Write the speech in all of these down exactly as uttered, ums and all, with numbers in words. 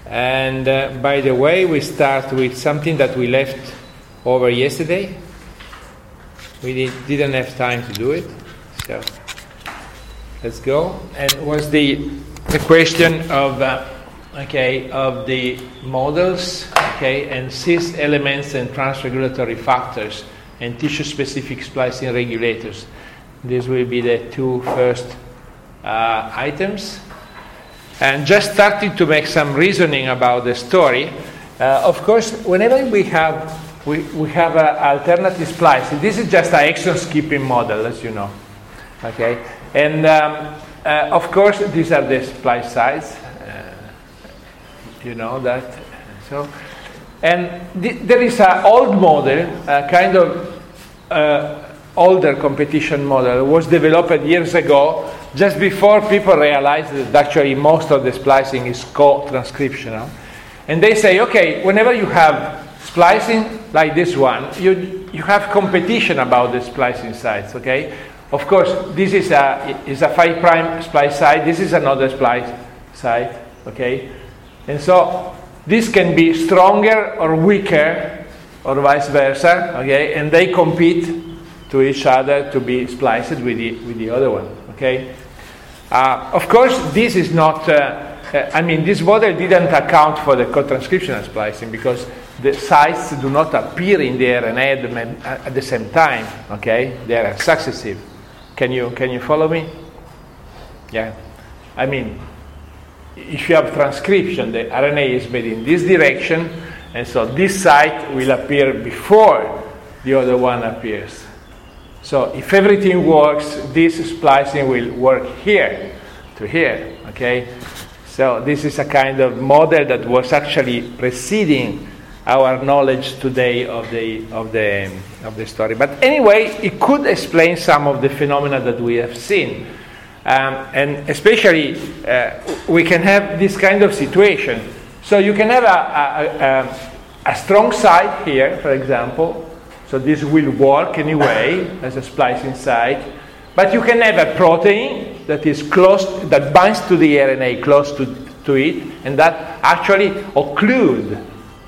And uh, by the way, we start with something that we left over yesterday. We did, didn't have time to do it, so let's go. And it was the the question of uh, okay of the models, okay, and cis elements and transregulatory factors and tissue-specific splicing regulators. These will be the two first uh, items. And just starting to make some reasoning about the story. Uh, of course, whenever we have we, we have a alternative splicing, this is just an exon skipping model, as you know. Okay, and um, uh, of course these are the splice sites. Uh, you know that. So, and th- there is an old model, a kind of uh, older competition model, was developed years ago, just before people realized that actually most of the splicing is co-transcriptional. And they say, okay, whenever you have splicing like this one, you you have competition about the splicing sites, okay? Of course, this is a is a five prime splice site, this is another splice site, okay? And so this can be stronger or weaker, or vice versa, okay? And they compete to each other to be spliced with the with the other one, okay? Uh, of course, this is not, uh, uh, I mean, this model didn't account for the co-transcriptional splicing because the sites do not appear in the R N A at the, at the same time, okay? They are successive. Can you, can you follow me? Yeah. I mean, if you have transcription, the R N A is made in this direction, and so this site will appear before the other one appears. So if everything works, this splicing will work here to here, okay? So this is a kind of model that was actually preceding our knowledge today of the of the of the story. But anyway, it could explain some of the phenomena that we have seen, um, and especially uh, we can have this kind of situation. So you can have a a, a, a strong site here, for example. So this will work anyway as a splicing site, but you can have a protein that is close, that binds to the R N A close to, to it, and that actually occlude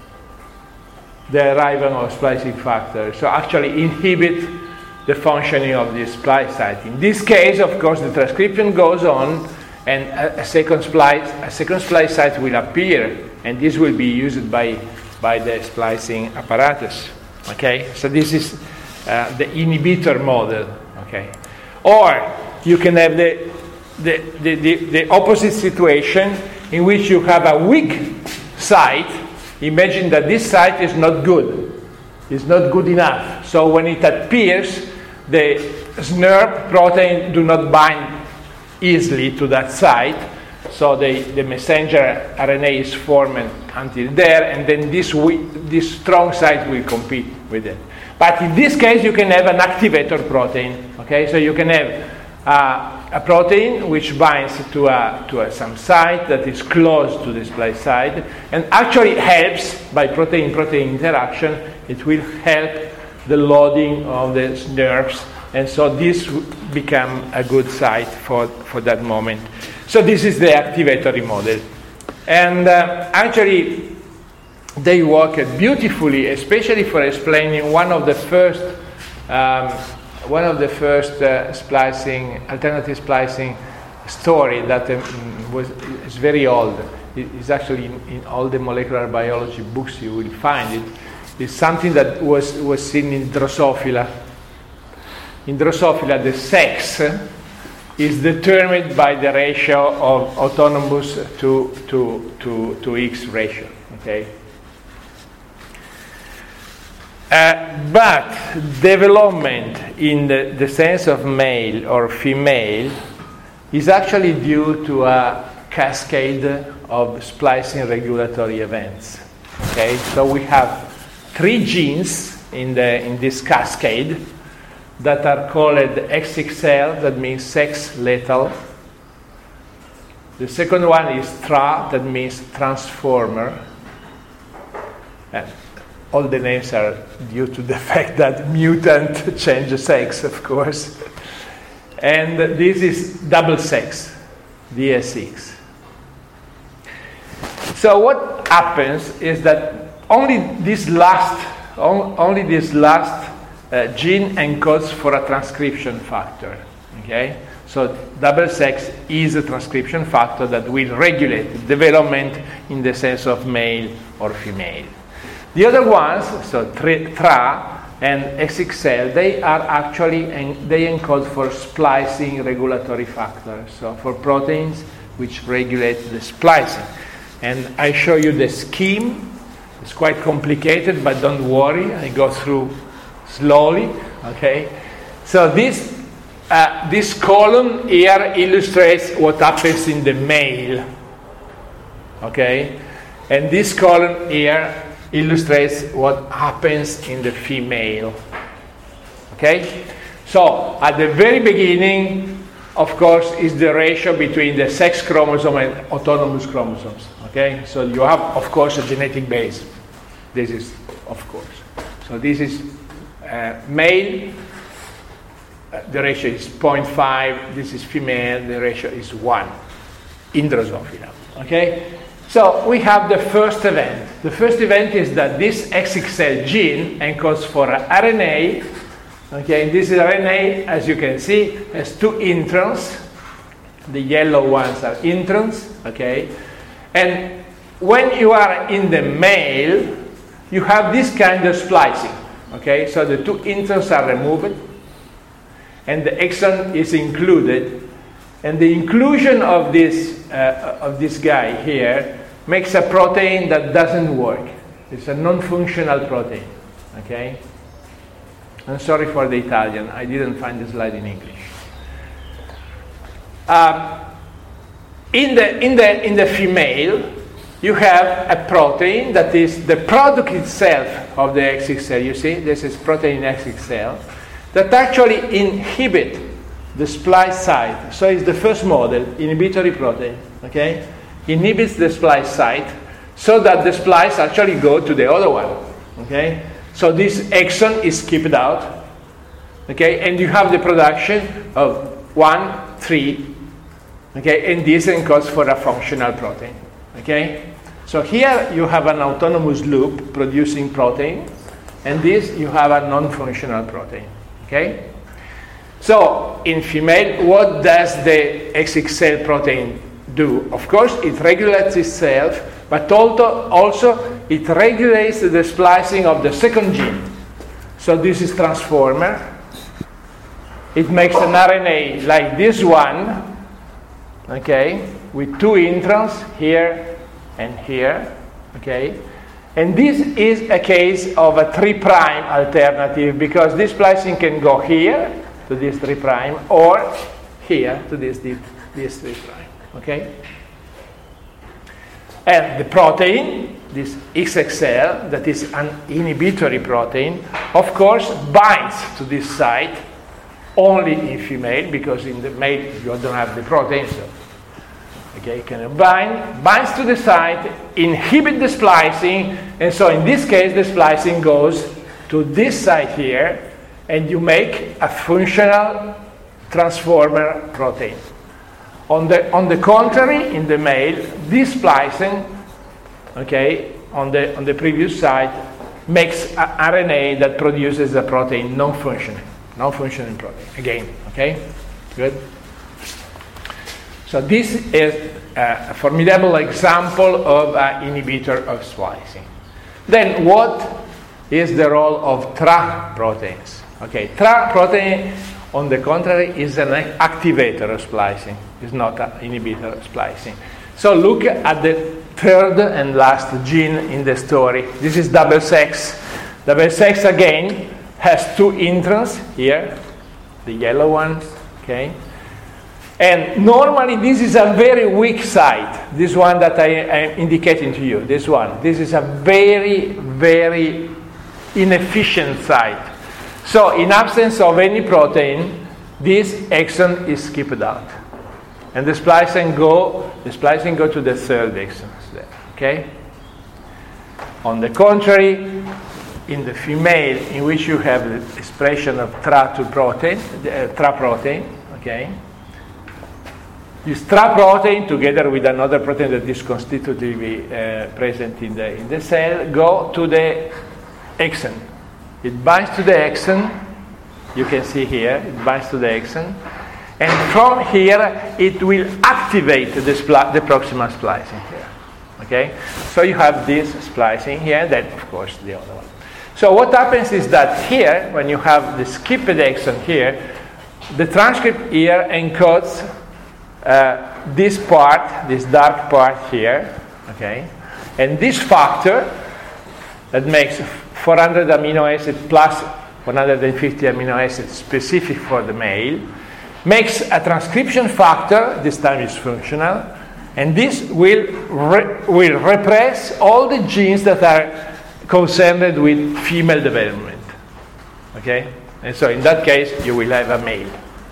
the arrival of splicing factor. So actually inhibit the functioning of this splice site. In this case, of course, the transcription goes on, and a, a second splice, a second splice site will appear, and this will be used by by the splicing apparatus. Okay, so this is uh, the inhibitor model. Okay, or you can have the the, the the the opposite situation in which you have a weak site. Imagine that this site is not good, is not good enough. So when it appears, the S N R P protein do not bind easily to that site. So the, the messenger R N A is formed until there, and then this we, this strong site will compete with it. But in this case, you can have an activator protein. Okay, so you can have uh, a protein which binds to a, to a, some site that is close to the splice site, and actually helps by protein-protein interaction. It will help the loading of the nerves, and so this will become a good site for for that moment. So this is the activatory model. And uh, actually, they work beautifully, especially for explaining one of the first, um, one of the first uh, splicing, alternative splicing story that um, was is very old. It is actually in, in all the molecular biology books you will find it. It's something that was, was seen in Drosophila. In Drosophila, the sex is determined by the ratio of autonomous to to to, to X ratio. Okay. Uh, but development in the, the sense of male or female is actually due to a cascade of splicing regulatory events. Okay, so we have three genes in the in this cascade that are called X X L, that means sex lethal. The second one is T R A, that means transformer. And all the names are due to the fact that mutant changes sex, of course. And this is double sex, D S X. so what happens is that only this last, only this last uh, gene encodes for a transcription factor. Okay, so double sex is a transcription factor that will regulate development in the sense of male or female. The other ones, so T R A and X X L, they are actually, and they encode for splicing regulatory factors, so for proteins which regulate the splicing. And I show you the scheme. It's quite complicated, but don't worry, I go through slowly, okay? So this, uh, this column here illustrates what happens in the male, okay? And this column here illustrates what happens in the female, okay? So at the very beginning, of course, is the ratio between the sex chromosome and autonomous chromosomes, okay? So you have, of course, a genetic base. This is, of course. So this is uh, male, uh, the ratio is zero point five, this is female, the ratio is one in Drosophila, okay? So we have the first event. The first event is that this X X L gene encodes for R N A. Okay, this is R N A, as you can see, has two introns. The yellow ones are introns. Okay, and when you are in the male, you have this kind of splicing. Okay, so the two introns are removed, and the exon is included. And the inclusion of this uh, of this guy here makes a protein that doesn't work. It's a non-functional protein. Okay. I'm sorry for the Italian. I didn't find the slide in English. Um, in the in the in the female, you have a protein that is the product itself of the X X L. You see, this is protein X X L that actually inhibit the splice site. So it's the first model, inhibitory protein, okay? Inhibits the splice site so that the splice actually go to the other one, okay? So this exon is skipped out, okay? And you have the production of one, three, okay? And this encodes for a functional protein, okay? So here you have an autonomous loop producing protein, and this you have a non-functional protein, okay? So, in female, what does the X X L protein do? Of course, it regulates itself, but also, also it regulates the splicing of the second gene. So this is transformer. It makes an R N A like this one, okay, with two introns here and here, okay? And this is a case of a three prime alternative, because this splicing can go here, to this three prime, or here to this this three prime. Okay. And the protein, this X X L, that is an inhibitory protein, of course binds to this site only in female, because in the male you don't have the protein. So, okay, can bind, binds to the site, inhibit the splicing, and so in this case the splicing goes to this site here, and you make a functional transformer protein. On the, on the contrary, in the male, this splicing, okay, on the, on the previous side, makes a R N A that produces a protein non-functioning, non-functioning protein, again, okay? Good? So this is a formidable example of an inhibitor of splicing. Then what is the role of T R A proteins? Okay, T R A protein, on the contrary, is an activator of splicing. It's not an inhibitor of splicing. So look at the third and last gene in the story. This is double sex. Double sex, again, has two introns here, the yellow ones, okay? And normally this is a very weak site, this one that I am indicating to you, this one. This is a very, very inefficient site. So in absence of any protein, this exon is skipped out. And the splicing go, the splicing go to the third exon there, okay? On the contrary, in the female, in which you have the expression of T R A two protein, the uh, T R A protein, okay? this Tra protein, together with another protein that is constitutively uh, present in the, in the cell, go to the exon. It binds to the exon, you can see here, it binds to the exon, and from here it will activate the, spli- the proximal splicing here. Okay? So you have this splicing here, and then of course the other one. So what happens is that here, when you have the skipped exon here, the transcript here encodes uh, this part, this dark part here, okay? And this factor that makes four hundred amino acids plus one hundred fifty amino acids specific for the male makes a transcription factor, this time is functional, and this will, re- will repress all the genes that are concerned with female development. Okay? And so in that case, you will have a male.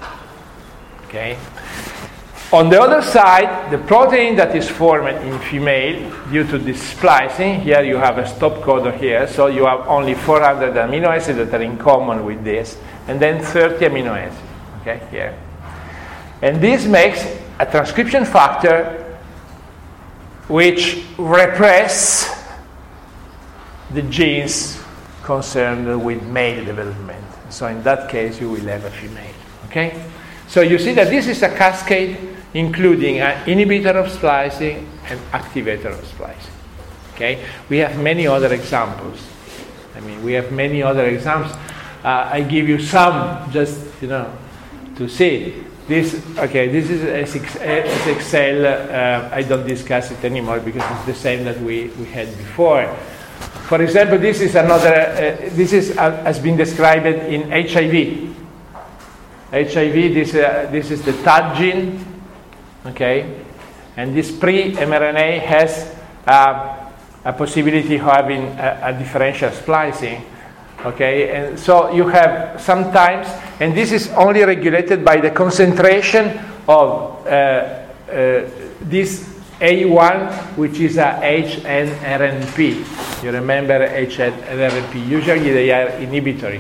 Okay? On the other side, the protein that is formed in female due to this splicing, here you have a stop codon here, so you have only four hundred amino acids that are in common with this, and then thirty amino acids. Okay, here. And this makes a transcription factor which repress the genes concerned with male development. So in that case, you will have a female. Okay? So you see that this is a cascade including an inhibitor of splicing and activator of splicing. Okay? We have many other examples. I mean, we have many other examples. Uh, I give you some just, you know, to see. This, okay, this is S X L. Uh, I don't discuss it anymore because it's the same that we, we had before. For example, this is another, uh, this is, uh, has been described in H I V. H I V, this, uh, this is the T A D gene, okay? And this pre-mRNA has uh, a possibility of having a, a differential splicing, okay? And so you have sometimes, and this is only regulated by the concentration of uh, uh, this A one, which is a H N R N P. You remember H N R N P, usually they are inhibitory.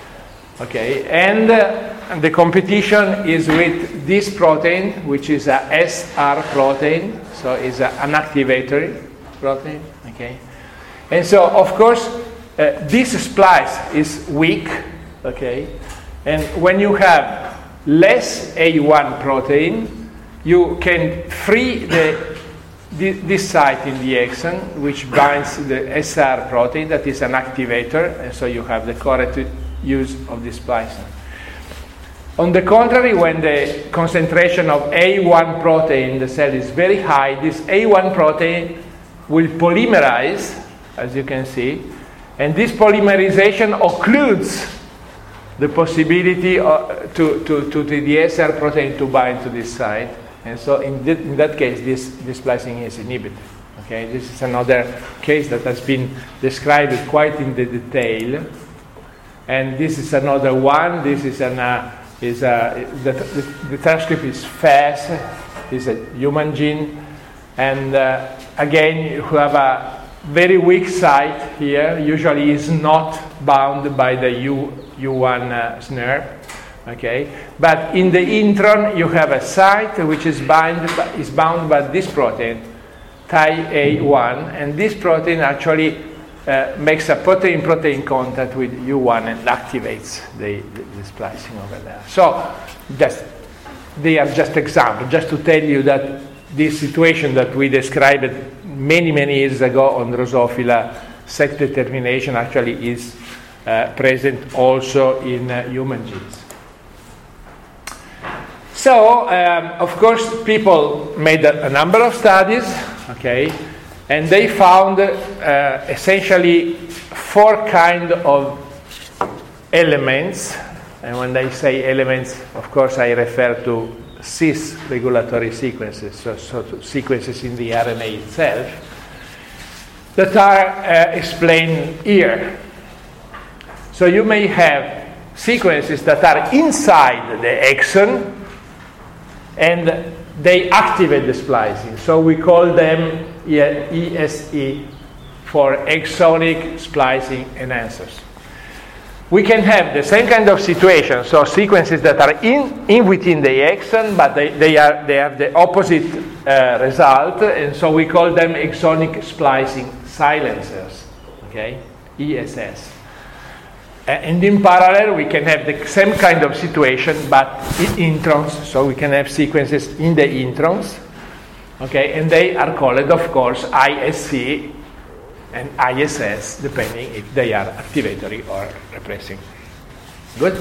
Okay, and uh, the competition is with this protein, which is a S R protein, so it's a, an activatory protein. Okay, and so of course uh, this splice is weak. Okay, and when you have less A one protein, you can free the this site in the exon, which binds the S R protein, that is an activator, and so you have the correct use of this splicing. On the contrary, when the concentration of A one protein in the cell is very high, this A one protein will polymerize, as you can see, and this polymerization occludes the possibility of, to, to, to the S R protein to bind to this site. And so in, th- in that case, this, this splicing is inhibited. Okay, this is another case that has been described quite in the detail. And this is another one. This is an uh, is a the, the, the transcript is fast. It's a human gene, and uh, again you have a very weak site here. Usually, is not bound by the U U1 uh, S N R. Okay, but in the intron you have a site which is bind is bound by this protein, T I A one, and this protein actually uh, makes a protein-protein contact with U one and activates the, the, the splicing over there. So, just they are just examples, just to tell you that this situation that we described many many years ago on Drosophila sex determination actually is uh, present also in uh, human genes. So, um, of course, people made a, a number of studies, okay, and they found uh, essentially four kind of elements. And when I say elements, of course, I refer to cis regulatory sequences, so, so sequences in the R N A itself, that are uh, explained here. So you may have sequences that are inside the exon, and they activate the splicing. So we call them E S E for exonic splicing enhancers. we can have the same kind of situation, so sequences that are in, in within the exon, but they, they, are, they have the opposite uh, result, and so we call them exonic splicing silencers, okay, E S S. And in parallel, we can have the same kind of situation, but in introns, so we can have sequences in the introns, okay, and they are called, of course, I S C and I S S, depending if they are activatory or repressing. Good?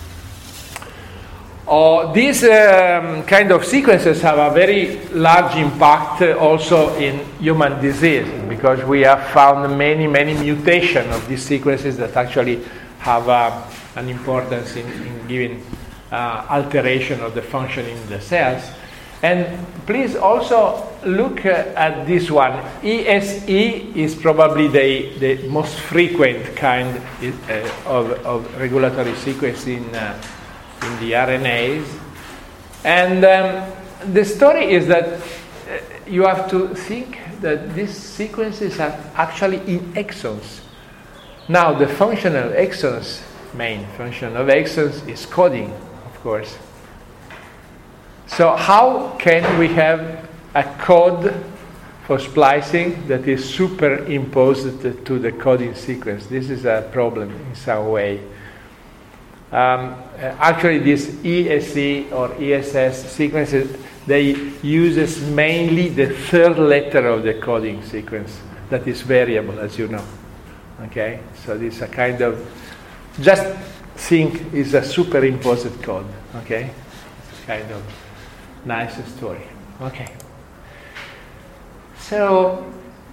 Oh, these um, kind of sequences have a very large impact uh, also in human disease, because we have found many, many mutations of these sequences that actually have uh, an importance in, in giving uh, alteration of the function in the cells. And please also look uh, at this one. E S E is probably the, the most frequent kind uh, of, of regulatory sequence in, uh, in the R N As. And um, the story is that uh, you have to think that these sequences are actually in exons. Now, the function of exons, main function of exons is coding, of course. So how can we have a code for splicing that is superimposed to the coding sequence? This is a problem in some way. Um, actually, these E S E or E S S sequences, they uses mainly the third letter of the coding sequence that is variable, as you know. Okay, so this is a kind of, just think is a superimposed code. Okay, it's a kind of nice story. Okay. So,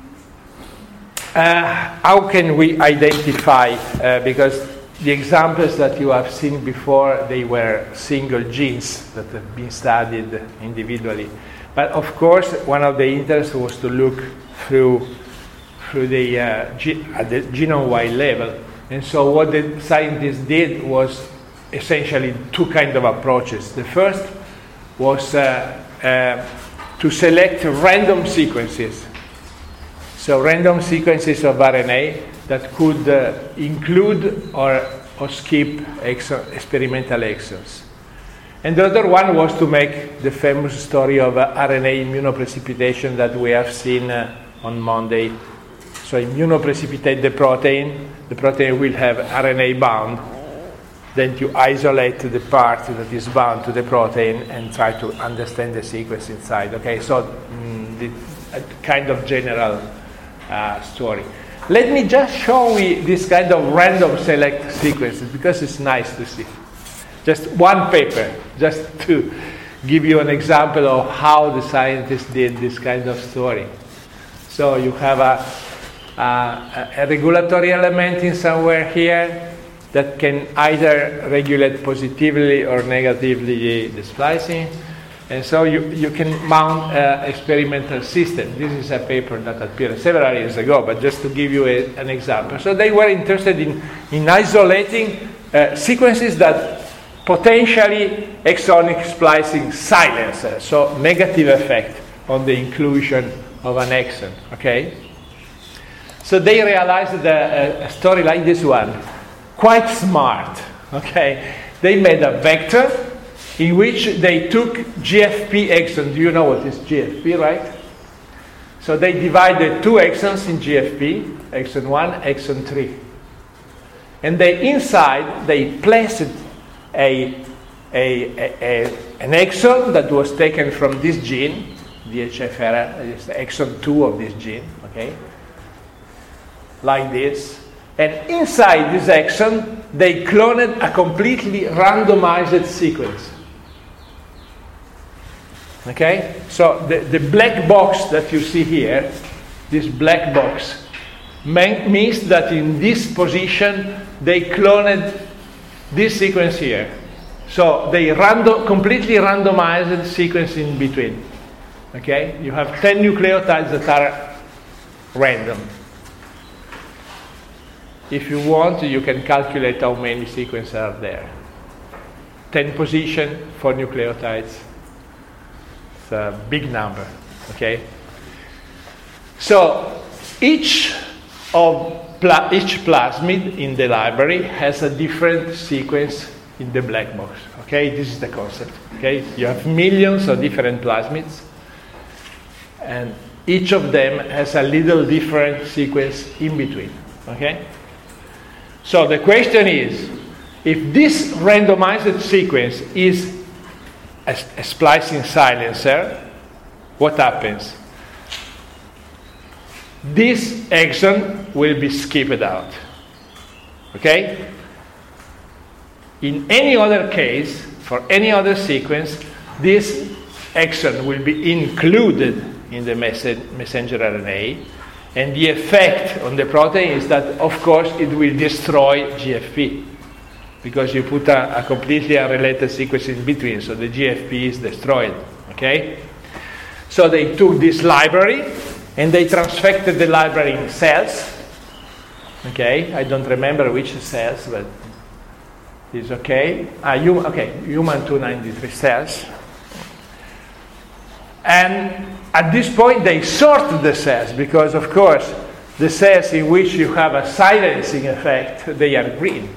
uh, how can we identify? Uh, because the examples that you have seen before, they were single genes that have been studied individually. But of course, one of the interests was to look through through the uh, ge- at the genome-wide level. And so, what the scientists did was essentially two kind of approaches. The first was uh, uh, to select random sequences. So random sequences of R N A that could uh, include or, or skip exon, experimental exons. And the other one was to make the famous story of uh, R N A immunoprecipitation that we have seen uh, on Monday. So immunoprecipitate the protein, the protein will have R N A bound. Then you isolate the part that is bound to the protein and try to understand the sequence inside. Okay, so mm, the a kind of general uh, story. Let me just show you this kind of random select sequences because it's nice to see. Just one paper, just to give you an example of how the scientists did this kind of story. So you have a, a, a regulatory element in somewhere here that can either regulate positively or negatively the splicing. And so you, you can mount an experimental system. This is a paper that appeared several years ago, but just to give you a, an example. So they were interested in, in isolating uh, sequences that potentially exonic splicing silence, so negative effect on the inclusion of an exon, okay? So they realized that a, a story like this one, quite smart, okay? They made a vector in which they took G F P exons. Do you know what is G F P, right? So they divided two exons in G F P, exon one, exon three. And they inside, they placed a, a, a, a, an exon that was taken from this gene, D H F R, it's exon two of this gene, okay? Like this. And inside this exon, they cloned a completely randomized sequence. Okay? So the, the black box that you see here, this black box, man, means that in this position, they cloned this sequence here. So they random, completely randomized sequence in between. Okay? You have ten nucleotides that are random. If you want, you can calculate how many sequences are there. ten position, four nucleotides. It's a big number, okay? So each of pla- each plasmid in the library has a different sequence in the black box. Okay, this is the concept. Okay, you have millions of different plasmids, and each of them has a little different sequence in between. Okay, so the question is, if this randomized sequence is a, a splicing silencer, what happens? This exon will be skipped out. Okay? In any other case, for any other sequence, this exon will be included in the mes- messenger R N A, and the effect on the protein is that, of course, it will destroy G F P, because you put a, a completely unrelated sequence in between, so the G F P is destroyed. Okay? So they took this library, and they transfected the library in cells. Okay, I don't remember which cells, but it's okay. Ah, hum, okay, human two ninety-three cells. And at this point, they sorted the cells, because, of course, the cells in which you have a silencing effect, they are green.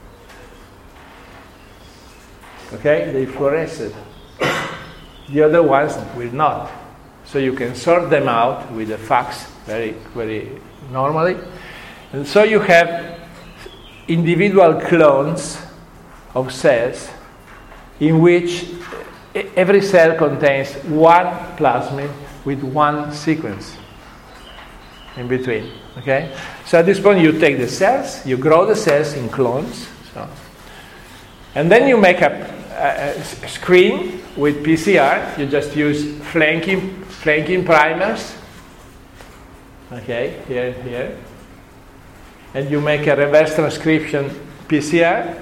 Okay, they fluoresced. The other ones will not. So you can sort them out with a fax very, very normally. And so you have individual clones of cells in which every cell contains one plasmid with one sequence in between. Okay? So at this point you take the cells, you grow the cells in clones, so. And then you make a, a, a screen with P C R. You just use flanking flanking primers, okay, here and here, and you make a reverse transcription P C R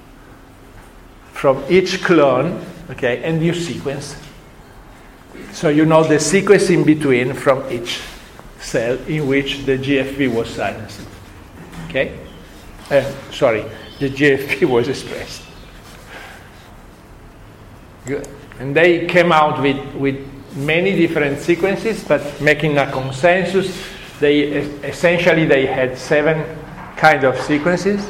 from each clone, okay, and you sequence. So you know the sequence in between from each cell in which the G F P was silenced. Okay? Uh, sorry, the G F P was expressed. Good. And they came out with, with many different sequences, but making a consensus. They essentially they had seven kind of sequences.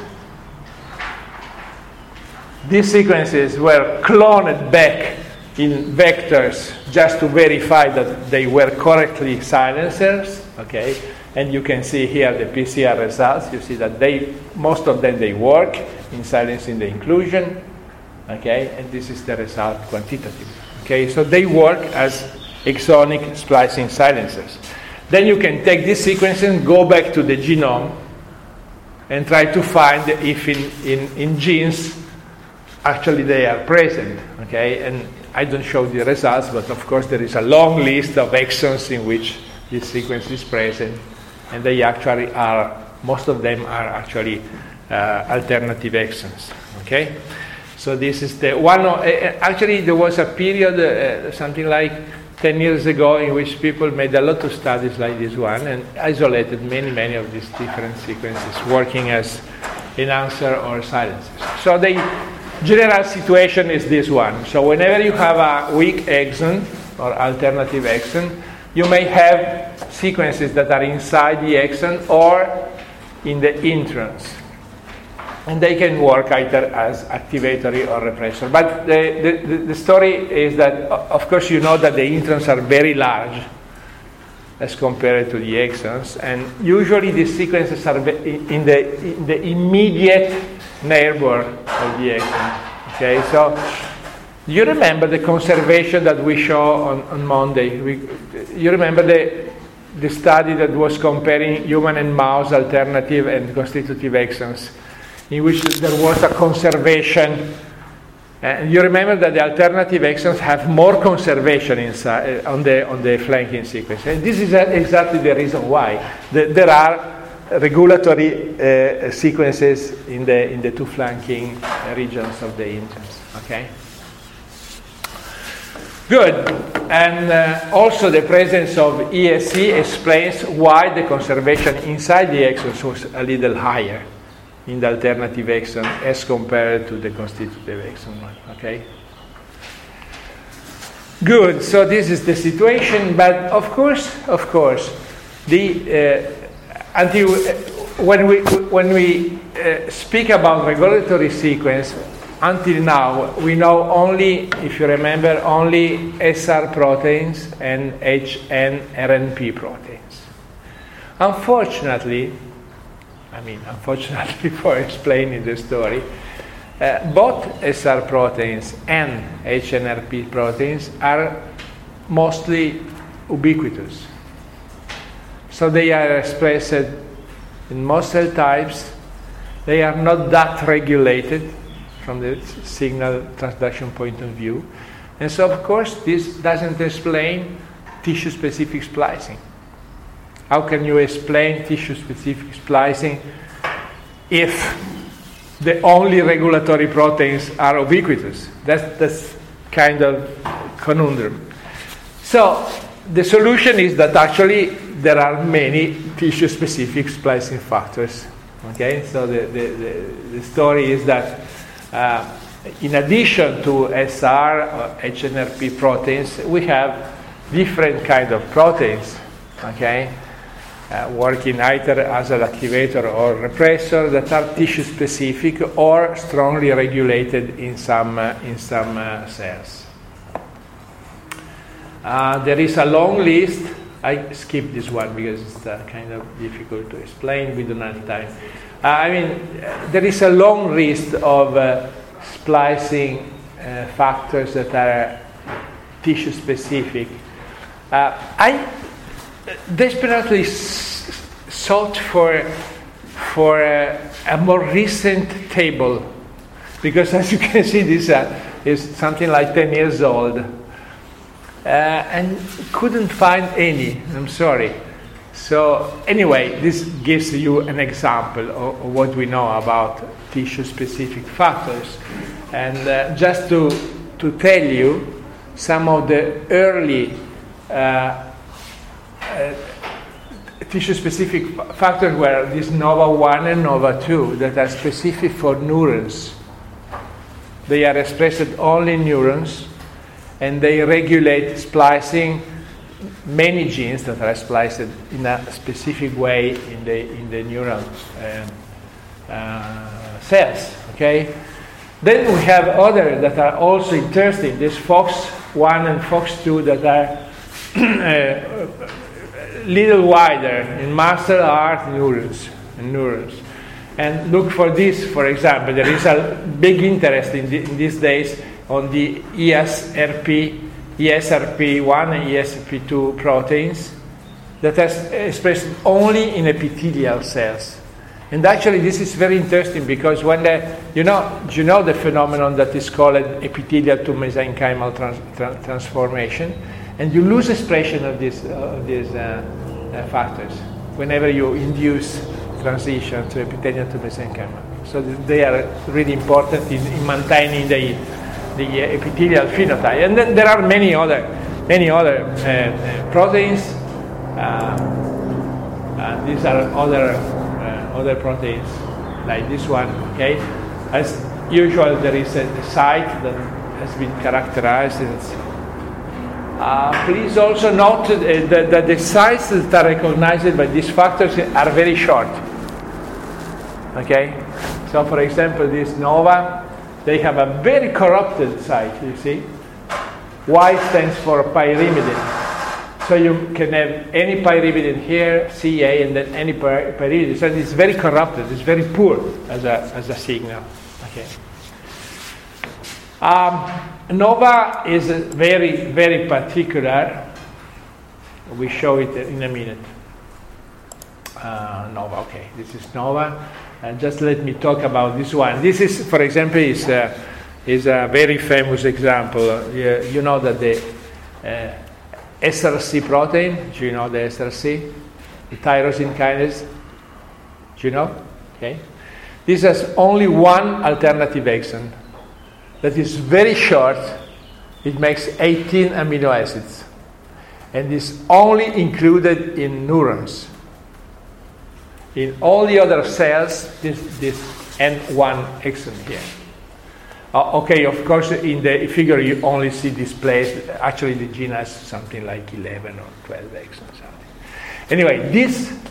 These sequences were cloned back in vectors just to verify that they were correctly silencers. Okay, and you can see here the P C R results. You see that they most of them they work in silencing the inclusion. Okay, and this is the result quantitatively. Okay, so they work as exonic splicing silencers. Then you can take these sequences, go back to the genome, and try to find if in, in, in genes actually they are present. Okay, and I don't show the results, but of course there is a long list of exons in which this sequence is present, and they actually are, most of them are actually uh, alternative exons. Okay. So this is the one. Uh, actually, there was a period, uh, something like ten years ago, in which people made a lot of studies like this one and isolated many, many of these different sequences, working as enhancer or silencers. So the general situation is this one. So whenever you have a weak exon or alternative exon, you may have sequences that are inside the exon or in the introns. And they can work either as activatory or repressor. But the, the, the story is that, of course, you know that the introns are very large as compared to the exons. And usually these sequences are in the, in the immediate neighbor of the exon. Okay, so you remember the conservation that we show on, on Monday. We, you remember the, the study that was comparing human and mouse alternative and constitutive exons, in which there was a conservation. And you remember that the alternative exons have more conservation inside, on the on the flanking sequence. And this is exactly the reason why. The, there are regulatory uh, sequences in the in the two flanking regions of the introns. Okay? Good. And uh, also the presence of E S C explains why the conservation inside the exons was a little higher in the alternative exon as compared to the constitutive exon one. Okay? Good. So this is the situation, but of course, of course, the uh, until when we when we uh, speak about regulatory sequence, until now we know only, if you remember, only S R proteins and H N R N P proteins. Unfortunately, I mean, unfortunately for explaining the story, uh, both S R proteins and H N R P proteins are mostly ubiquitous. So they are expressed in most cell types. They are not that regulated from the signal transduction point of view. And so, of course, this doesn't explain tissue-specific splicing. How can you explain tissue-specific splicing if the only regulatory proteins are ubiquitous? That's, that's kind of conundrum. So the solution is that actually there are many tissue-specific splicing factors. Okay, so the, the, the, the story is that uh, in addition to S R or H N R P proteins, we have different kind of proteins. Okay, uh, working either as an activator or repressor that are tissue-specific or strongly regulated in some uh, in some uh, cells. Uh, there is a long list. I skipped this one because it's uh, kind of difficult to explain. We don't have time. Uh, I mean, there is a long list of uh, splicing uh, factors that are tissue specific. Uh, I desperately s- sought for for uh, a more recent table, because as you can see, this uh, is something like ten years old. Uh, and couldn't find any, I'm sorry. So anyway, this gives you an example of, of what we know about tissue-specific factors. And uh, just to, to tell you, some of the early uh, uh, tissue-specific factors were these NOVA one and NOVA two that are specific for neurons. They are expressed only in neurons, and they regulate splicing many genes that are spliced in a specific way in the in the neural um, uh, cells. Okay. Then we have others that are also interesting. There's FOX one and FOX two that are a little wider in muscle, heart, neurons, and neurons. And look for this, for example. There is a big interest in, the, in these days on the E S R P, E S R P one and E S R P two proteins that are expressed only in epithelial cells. And actually this is very interesting because when the, you know, you know the phenomenon that is called epithelial to mesenchymal trans, trans, transformation, and you lose expression of these, uh, of these uh, uh, factors whenever you induce transition to epithelial to mesenchymal. So they are really important in, in maintaining the the epithelial phenotype. And then there are many other many other uh, uh, proteins. Uh, uh, these are other uh, other proteins like this one. Okay, as usual, there is a, a site that has been characterized. Uh, please also note uh, that, that the sites that are recognized by these factors are very short. Okay, so for example, this NOVA, they have a very corrupted site, you see. Y stands for pyrimidine. So you can have any pyrimidine here, C A, and then any py- pyrimidine. So it's very corrupted, it's very poor as a, as a signal. Okay. Um, NOVA is very, very particular. We show it in a minute. Uh, NOVA, okay, this is NOVA. And just let me talk about this one. This is, for example, is uh, is a very famous example. Uh, you, you know that the uh, S R C protein. Do you know the S R C? The tyrosine kinase. Do you know? Okay. This has only one alternative exon. That is very short. It makes eighteen amino acids, and is only included in neurons. In all the other cells, this, this N one exon here. Uh, okay, of course, in the figure you only see displaced. Actually, the gene has something like eleven or twelve exons. Anyway, this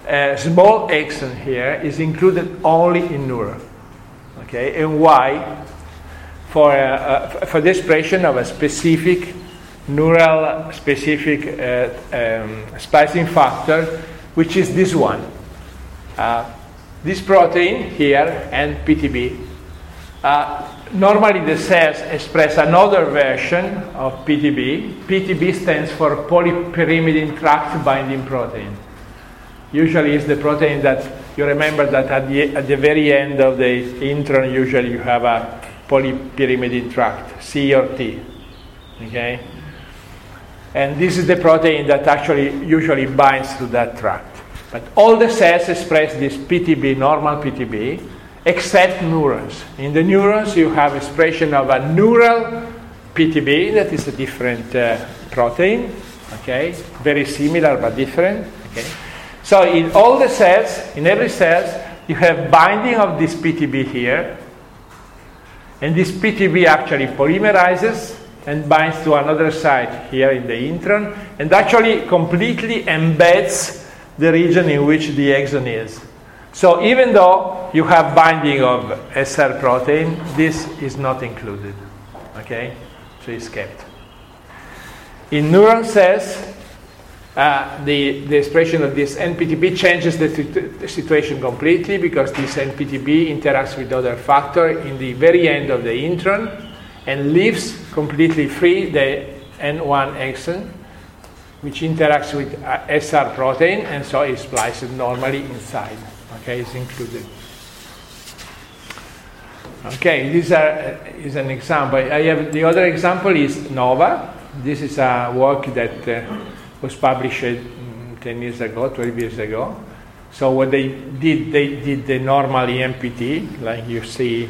a small exon here is included only in neuron. Okay, and why? For, uh, uh, for the expression of a specific neural specific uh, um, splicing factor, which is this one. Uh, this protein here and P T B. Uh, normally the cells express another version of P T B. P T B stands for polypyrimidine tract binding protein. Usually it's the protein that you remember that at the, at the very end of the intron usually you have a polypyrimidine tract, C or T. Okay? And this is the protein that actually usually binds to that tract. But all the cells express this P T B, normal P T B, except neurons. In the neurons you have expression of a neural P T B, that is a different uh, protein, okay? Very similar but different, okay? So in all the cells, in every cell, you have binding of this P T B here, and this P T B actually polymerizes and binds to another site here in the intron, and actually completely embeds the region in which the exon is. So even though you have binding of S R protein, this is not included. Okay? So it's kept. In neuron cells, uh, the, the expression of this N P T B changes the, the situation completely, because this N P T B interacts with other factor in the very end of the intron and leaves completely free the N one exon, which interacts with uh, S R protein, and so is spliced normally inside. Okay, it's included. Okay, this are, uh, is an example. I have the other example is Nova. This is a work that uh, was published um, ten years ago, twelve years ago. So what they did, they did the normal E M P T, like you see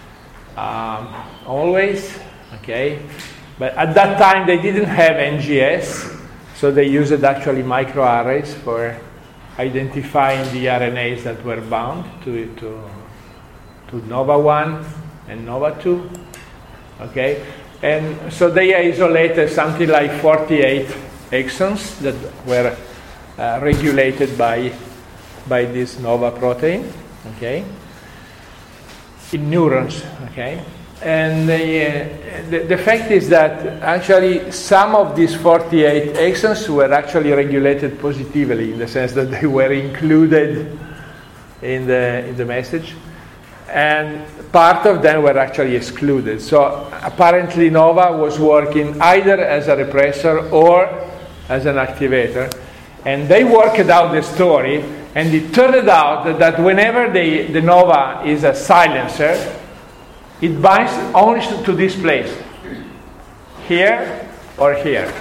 um, always. Okay, but at that time they didn't have N G S. So they used actually microarrays for identifying the R N As that were bound to, to, to Nova one and Nova two. Okay? And so they isolated something like forty-eight exons that were uh, regulated by, by this Nova protein. Okay? In neurons. Okay? And the, uh, the, the fact is that actually some of these forty-eight exons were actually regulated positively, in the sense that they were included in the, in the message, and part of them were actually excluded. So apparently Nova was working either as a repressor or as an activator, and they worked out the story, and it turned out that whenever they, the Nova is a silencer, it binds only to this place, here or here.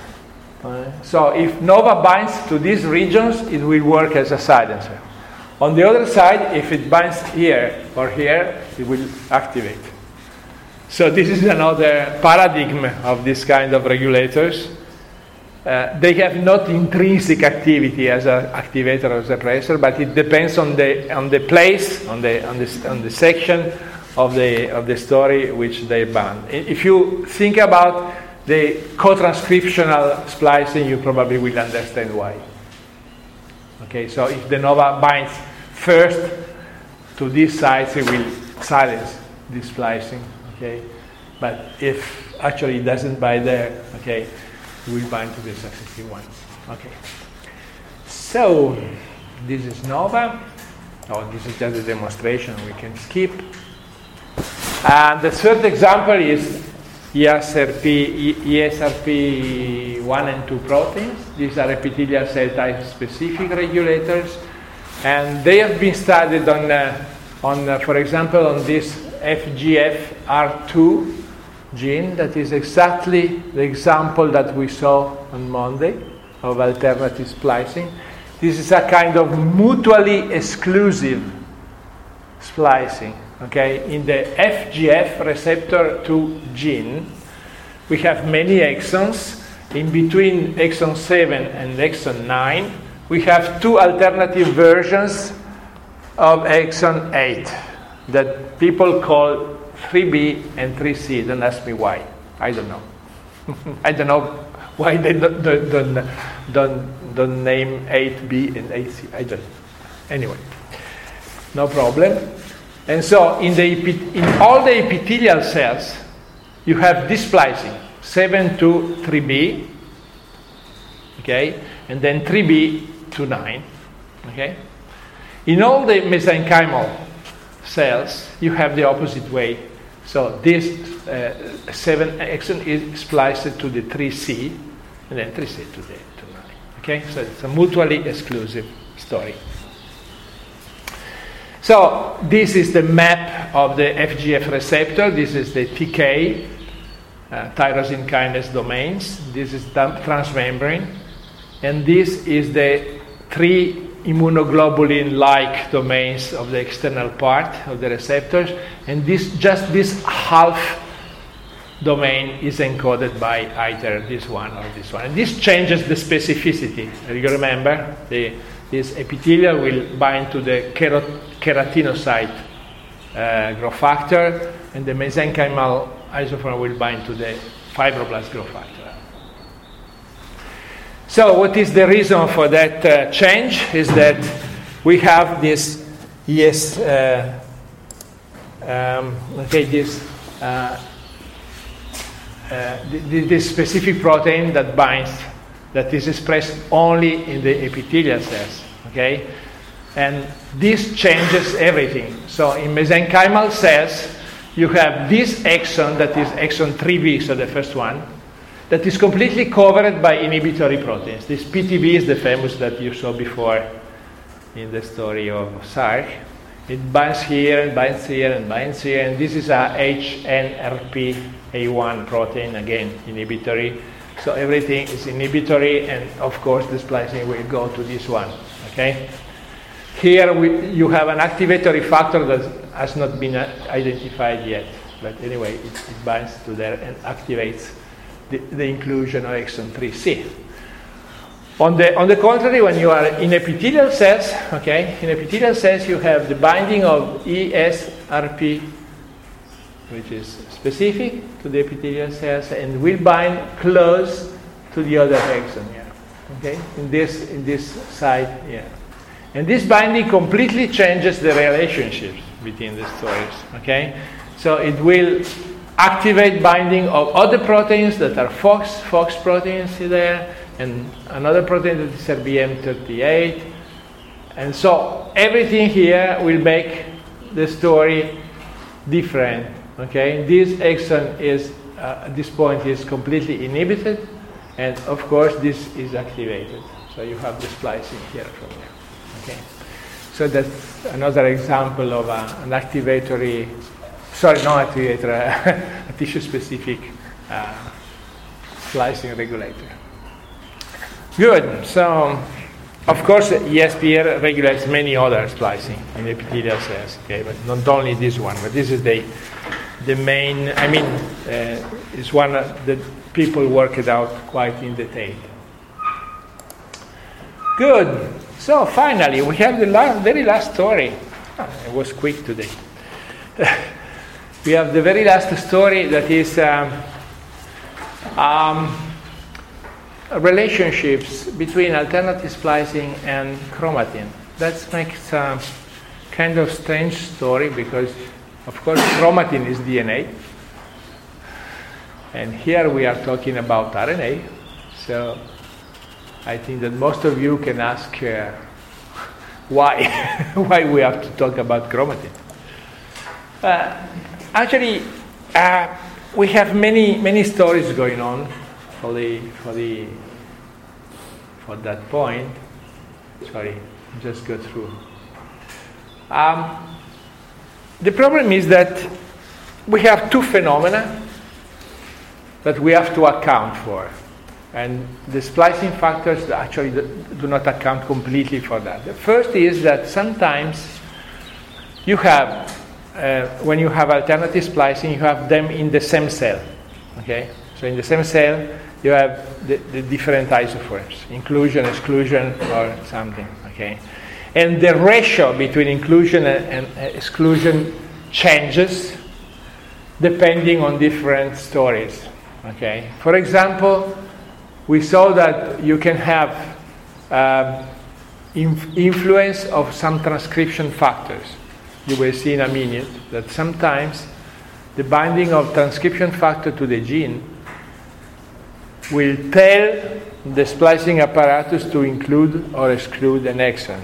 So if Nova binds to these regions, it will work as a silencer. On the other side, if it binds here or here, it will activate. So this is another paradigm of this kind of regulators. Uh, they have not intrinsic activity as an activator or as a suppressor, but it depends on the on the place, on the on the on the section of the of the story which they bound. If you think about the co-transcriptional splicing, you probably will understand why. Okay, so if the Nova binds first to these sites, it will silence this splicing. Okay, but if actually it doesn't bind there, okay, it will bind to the successive ones. Okay, so this is Nova. Oh, this is just a demonstration. We can skip. And the third example is E S R P one and two proteins. These are epithelial cell type specific regulators, and they have been studied on, uh, on uh, for example, on this F G F R two gene that is exactly the example that we saw on Monday of alternative splicing. This is a kind of mutually exclusive splicing. Okay, in the F G F receptor two gene, we have many exons. In between exon seven and exon nine, we have two alternative versions of exon eight that people call three B and three C. Don't ask me why. I don't know. I don't know why they don't, don't, don't, don't name eight B and eight C. I don't. Anyway, no problem. And so in, the epi- in all the epithelial cells, you have this splicing, seven to three B, okay, and then three B to nine, okay. In all the mesenchymal cells, you have the opposite way. So this uh, seven exon is spliced to the three C, and then three C to the to nine. Okay, so it's a mutually exclusive story. So this is the map of the F G F receptor. This is the T K, uh, tyrosine kinase domains. This is transmembrane, and this is the three immunoglobulin-like domains of the external part of the receptors, and this just this half domain is encoded by either this one or this one. And this changes the specificity. You remember, the, this epithelial will bind to the kerot- keratinocyte uh, growth factor, and the mesenchymal isoform will bind to the fibroblast growth factor. So what is the reason for that uh, change is that we have this, yes, uh, um, okay, this, uh, uh, th- this specific protein that binds, that is expressed only in the epithelial cells, okay? And this changes everything. So in mesenchymal cells, you have this exon that is exon three B, so the first one, that is completely covered by inhibitory proteins. This P T B is the famous that you saw before in the story of Sark. It binds here and binds here and binds here, and this is a H N R P A one protein, again, inhibitory. So everything is inhibitory, and of course the splicing will go to this one, okay? Here we, you have an activatory factor that has not been identified yet, but anyway, it, it binds to there and activates The, the inclusion of exon three C. On the, on the contrary, when you are in epithelial cells, okay, in epithelial cells you have the binding of E S R P, which is specific to the epithelial cells, and will bind close to the other exon here, okay, in this, in this side here. And this binding completely changes the relationships between the stories, okay? So it will activate binding of other proteins that are FOX, FOX proteins there, and another protein that is R B M thirty-eight. And so everything here will make the story different, okay? This exon is, uh, at this point, is completely inhibited, and of course this is activated. So you have the splicing here from there, okay? So that's another example of uh, an activatory Sorry, no activator, a tissue-specific uh, splicing regulator. Good. So, of course, E S P R regulates many other splicing in epithelial cells. Okay, but not only this one, but this is the the main. I mean, uh, it's one that people work it out quite in detail. Good. So finally, we have the last, very last story. Oh, it was quick today. We have the very last story that is um, um, relationships between alternative splicing and chromatin. That makes a kind of strange story because, of course, chromatin is D N A. And here we are talking about R N A. So I think that most of you can ask uh, why, why we have to talk about chromatin. Uh, Actually, uh, we have many many stories going on for the for the for that point. Sorry, just go through. Um, the problem is that we have two phenomena that we have to account for, and the splicing factors actually do not account completely for that. The first is that sometimes you have Uh, when you have alternative splicing, you have them in the same cell, okay? So in the same cell, you have the, the different isoforms, inclusion, exclusion, or something, okay? And the ratio between inclusion and, and exclusion changes depending on different stories, okay? For example, we saw that you can have um, inf- influence of some transcription factors. You will see in a minute that sometimes the binding of transcription factor to the gene will tell the splicing apparatus to include or exclude an exon.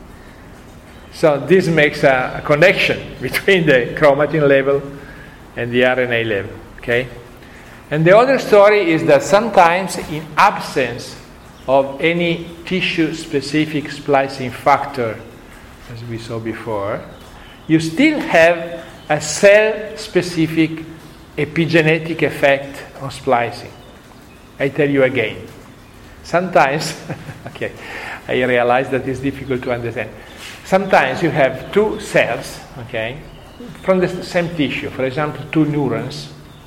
So this makes a, a connection between the chromatin level and the R N A level, okay? And the other story is that sometimes in absence of any tissue-specific splicing factor, as we saw before, you still have a cell-specific epigenetic effect on splicing. I tell you again. Sometimes, okay, I realize that it's difficult to understand. Sometimes you have two cells, okay, from the same tissue, for example, two neurons,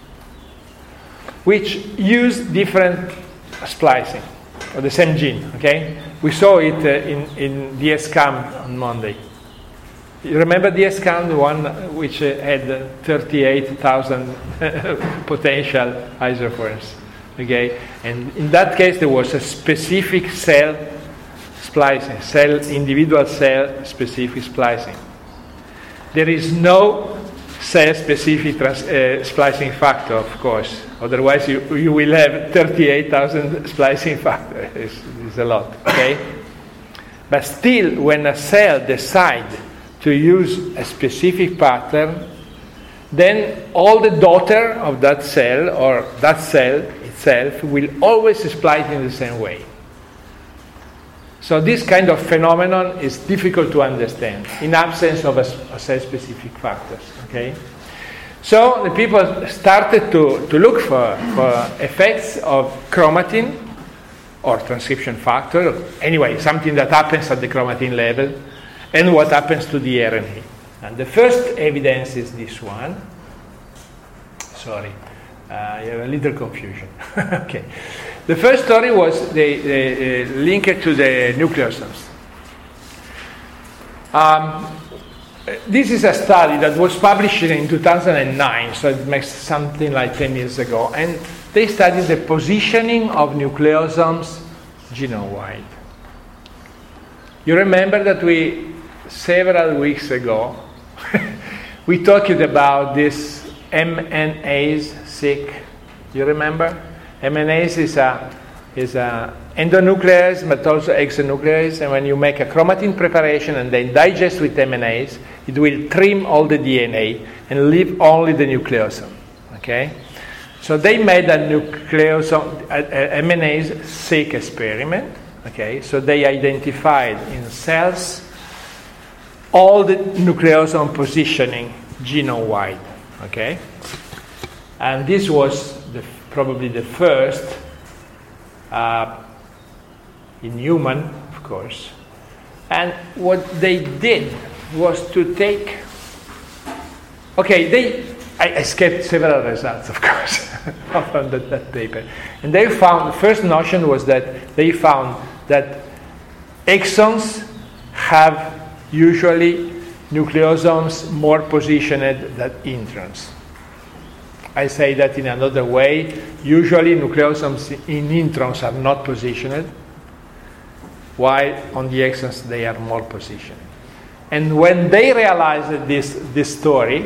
which use different splicing of the same gene, okay? We saw it uh, in, in D S C A M on Monday. You remember D S C A M, the one which uh, had thirty-eight thousand potential isoforms, okay? And in that case, there was a specific cell splicing, cell, individual cell specific splicing. There is no cell-specific trans, uh, splicing factor, of course. Otherwise, you, you will have thirty-eight thousand splicing factors. It's, it's a lot, okay? But still, when a cell decides to use a specific pattern, then all the daughter of that cell, or that cell itself, will always splice in the same way. So this kind of phenomenon is difficult to understand in absence of a, a cell-specific factors. Okay, so the people started to, to look for, for effects of chromatin or transcription factor, anyway, something that happens at the chromatin level, and what happens to the R N A. And the first evidence is this one. Sorry, uh, you have a little confusion. Okay. The first story was the, the uh, linked to the nucleosomes. Um, this is a study that was published in two thousand nine, so it makes something like ten years ago, and they studied the positioning of nucleosomes genome-wide. You remember that we, several weeks ago, we talked about this M N A-seq. You remember? M N A is a is a endonuclease, but also exonuclease, and when you make a chromatin preparation and then digest with M N As, it will trim all the D N A and leave only the nucleosome. Okay, so they made a nucleosome a, a M N A-seq experiment. Okay, so they identified in cells all the nucleosome positioning genome-wide. Okay, and this was the probably the first uh, in human, of course. And what they did was to take, okay, they, I, I skipped several results, of course, from that, that paper. And they found, the first notion was that they found that exons have usually nucleosomes more positioned than introns. I say that in another way. Usually nucleosomes in introns are not positioned, while on the exons they are more positioned. And when they realized this, this story,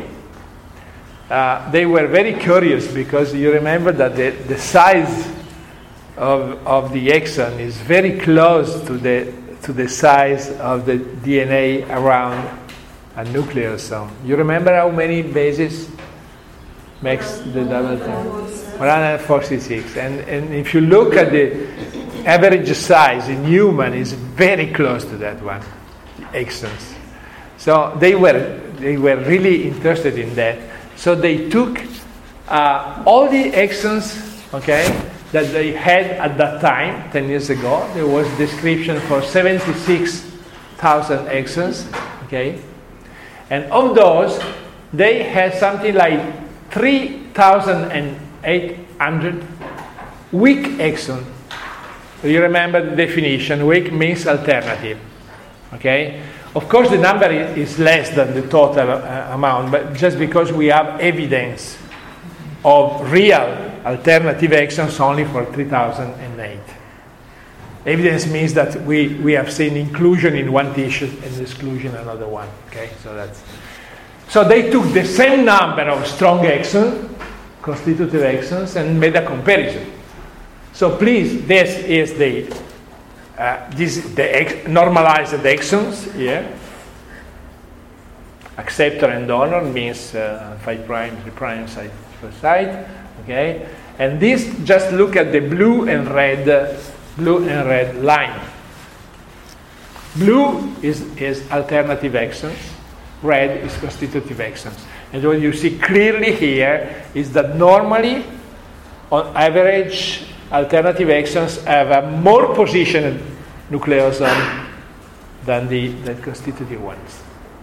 uh, they were very curious, because you remember that the, the size of, of the exon is very close to the, to the size of the D N A around a nucleosome. You remember how many bases makes the double term? one hundred forty-six. And, and if you look at the average size in human, is very close to that one, exons. So they were they were really interested in that. So they took uh, all the exons, okay, that they had at that time, ten years ago. There was description for seventy-six thousand exons, okay, and of those, they had something like three thousand eight hundred weak exon. You remember the definition, weak means alternative. Okay? Of course, the number is less than the total uh, amount, but just because we have evidence of real alternative exons only for three thousand eight. Evidence means that we, we have seen inclusion in one tissue and exclusion in another one. Okay, so that's so they took the same number of strong exons, constitutive exons, and made a comparison. So please, this is the uh, this the ex- normalized exons here. Acceptor and donor means uh, five prime, three prime side per side. Okay, and this just look at the blue and red, uh, blue and red line. Blue is is alternative exons, red is constitutive exons, and what you see clearly here is that normally, on average, alternative exons have a more positioned nucleosome than the, the constitutive ones.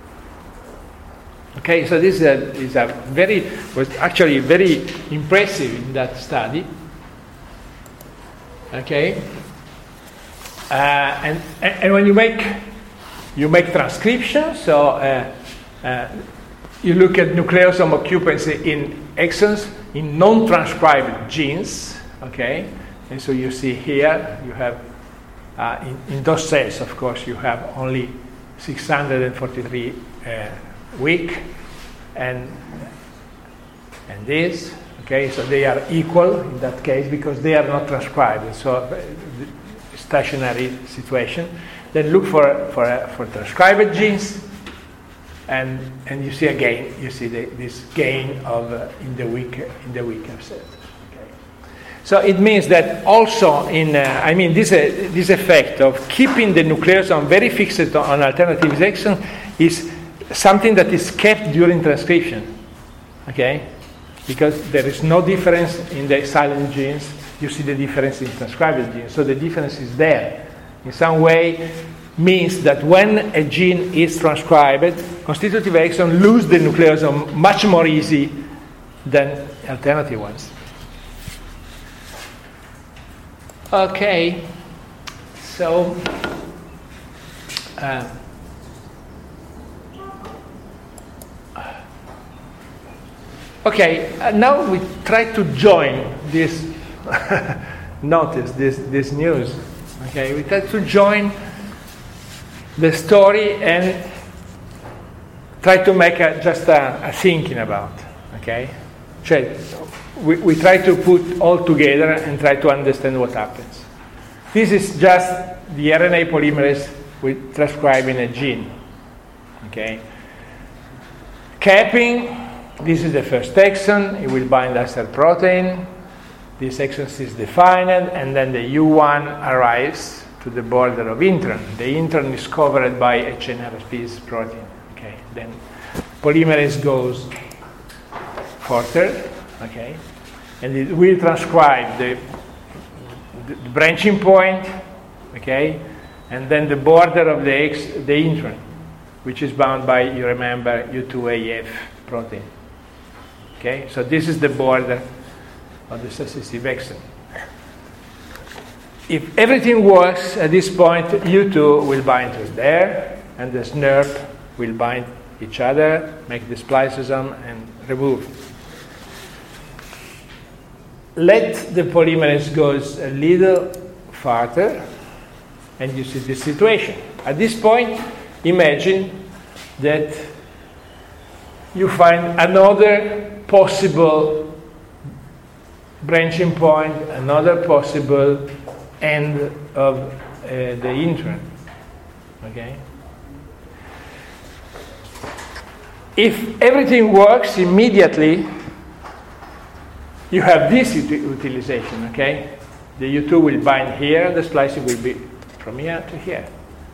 Okay, so this is a, is a very, was actually very impressive in that study. Okay, uh, and and when you make you make transcription, so uh, uh, you look at nucleosome occupancy in exons in non-transcribed genes. Okay, and so you see here you have uh, in, in those cells, of course, you have only six hundred forty-three uh, weak, and and this. Okay, so they are equal in that case because they are not transcribed. So uh, stationary situation. Then look for for uh, for transcribed genes, and and you see again you see the, this gain of uh, in the weak in the weaker cells. Okay, so it means that also in uh, I mean this uh, this effect of keeping the nucleosome very fixed on alternative exon is something that is kept during transcription. Okay. Because there is no difference in the silent genes, you see the difference in transcribed genes. So the difference is there. In some way, means that when a gene is transcribed, constitutive exon lose the nucleosome much more easy than alternative ones. Okay, so uh, Okay, uh, now we try to join this notice, this, this news. Okay, we try to join the story and try to make a, just a, a thinking about. Okay, cioè, we, we try to put all together and try to understand what happens. This is just the R N A polymerase with transcribing a gene. Okay, capping. This is the first exon, it will bind acer protein. This exon is defined, and then the U one arrives to the border of intron. The intron is covered by H N R S protein. Okay, then polymerase goes further, okay, and it will transcribe the, the branching point, okay, and then the border of the, X, the intron, which is bound by, you remember, U two A F protein. Okay, so this is the border of the successive exon. If everything works at this point, U two will bind to there, and the S N R P will bind each other, make the spliceosome, and remove. Let the polymerase go a little farther, and you see this situation. At this point, imagine that you find another possible branching point, another possible end of uh, the intron. Okay? If everything works immediately, you have this ut- utilization, okay? The U two will bind here, the splicing will be from here to here.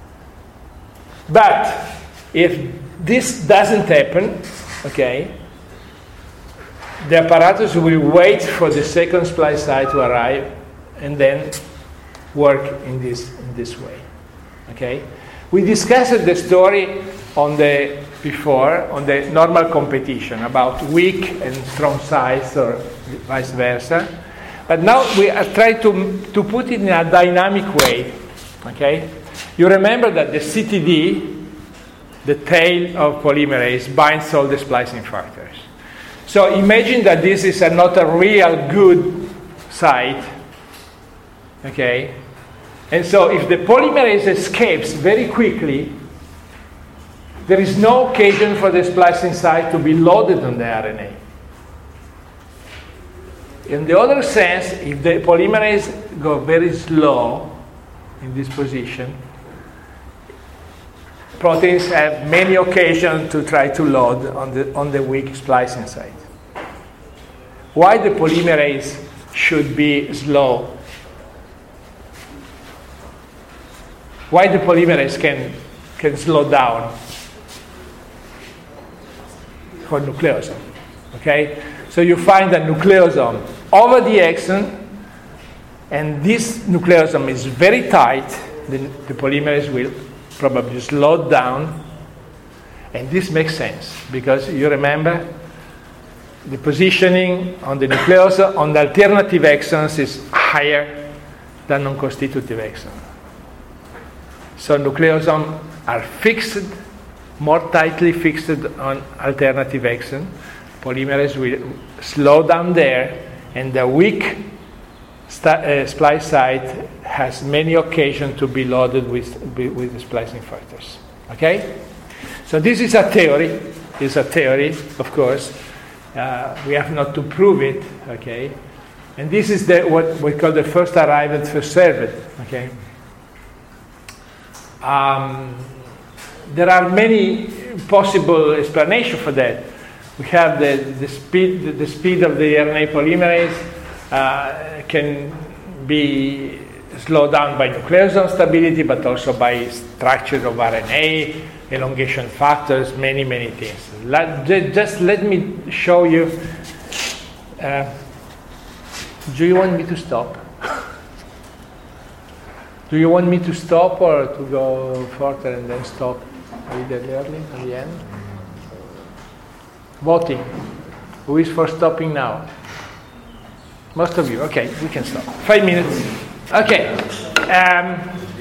But if this doesn't happen, okay, the apparatus will wait for the second splice site to arrive and then work in this in this way. Okay? We discussed the story on the before on the normal competition about weak and strong sites or vice versa. But now we are trying to to put it in a dynamic way. Okay? You remember that the C T D, the tail of polymerase, binds all the splicing factors. So imagine that this is a, not a real good site, okay? And so if the polymerase escapes very quickly, there is no occasion for the splicing site to be loaded on the R N A. In the other sense, if the polymerase go very slow in this position, proteins have many occasions to try to load on the, on the weak splicing site. Why the polymerase should be slow? Why the polymerase can, can slow down for nucleosome? Okay? So you find a nucleosome over the exon, and this nucleosome is very tight. The, the polymerase will probably slow down, and this makes sense because you remember the positioning on the nucleosome on the alternative exons is higher than non-constitutive exons. So nucleosomes are fixed, more tightly fixed on alternative exon. Polymerase will slow down there, and the weak st- uh, splice site has many occasions to be loaded with, with splicing factors. Okay? So this is a theory. It's a theory, of course. Uh, we have not to prove it. Okay? And this is the, what we call the first arrived, first served. Okay? Um, there are many possible explanations for that. We have the, the speed the, the speed of the R N A polymerase uh, can be slowed down by nucleosome stability, but also by structure of R N A, elongation factors, many, many things. Let, just let me show you. Uh, do you want me to stop? Do you want me to stop or to go further and then stop a little early at the end? Voting. Who is for stopping now? Most of you. Okay, we can stop. Five minutes. Okay. Um,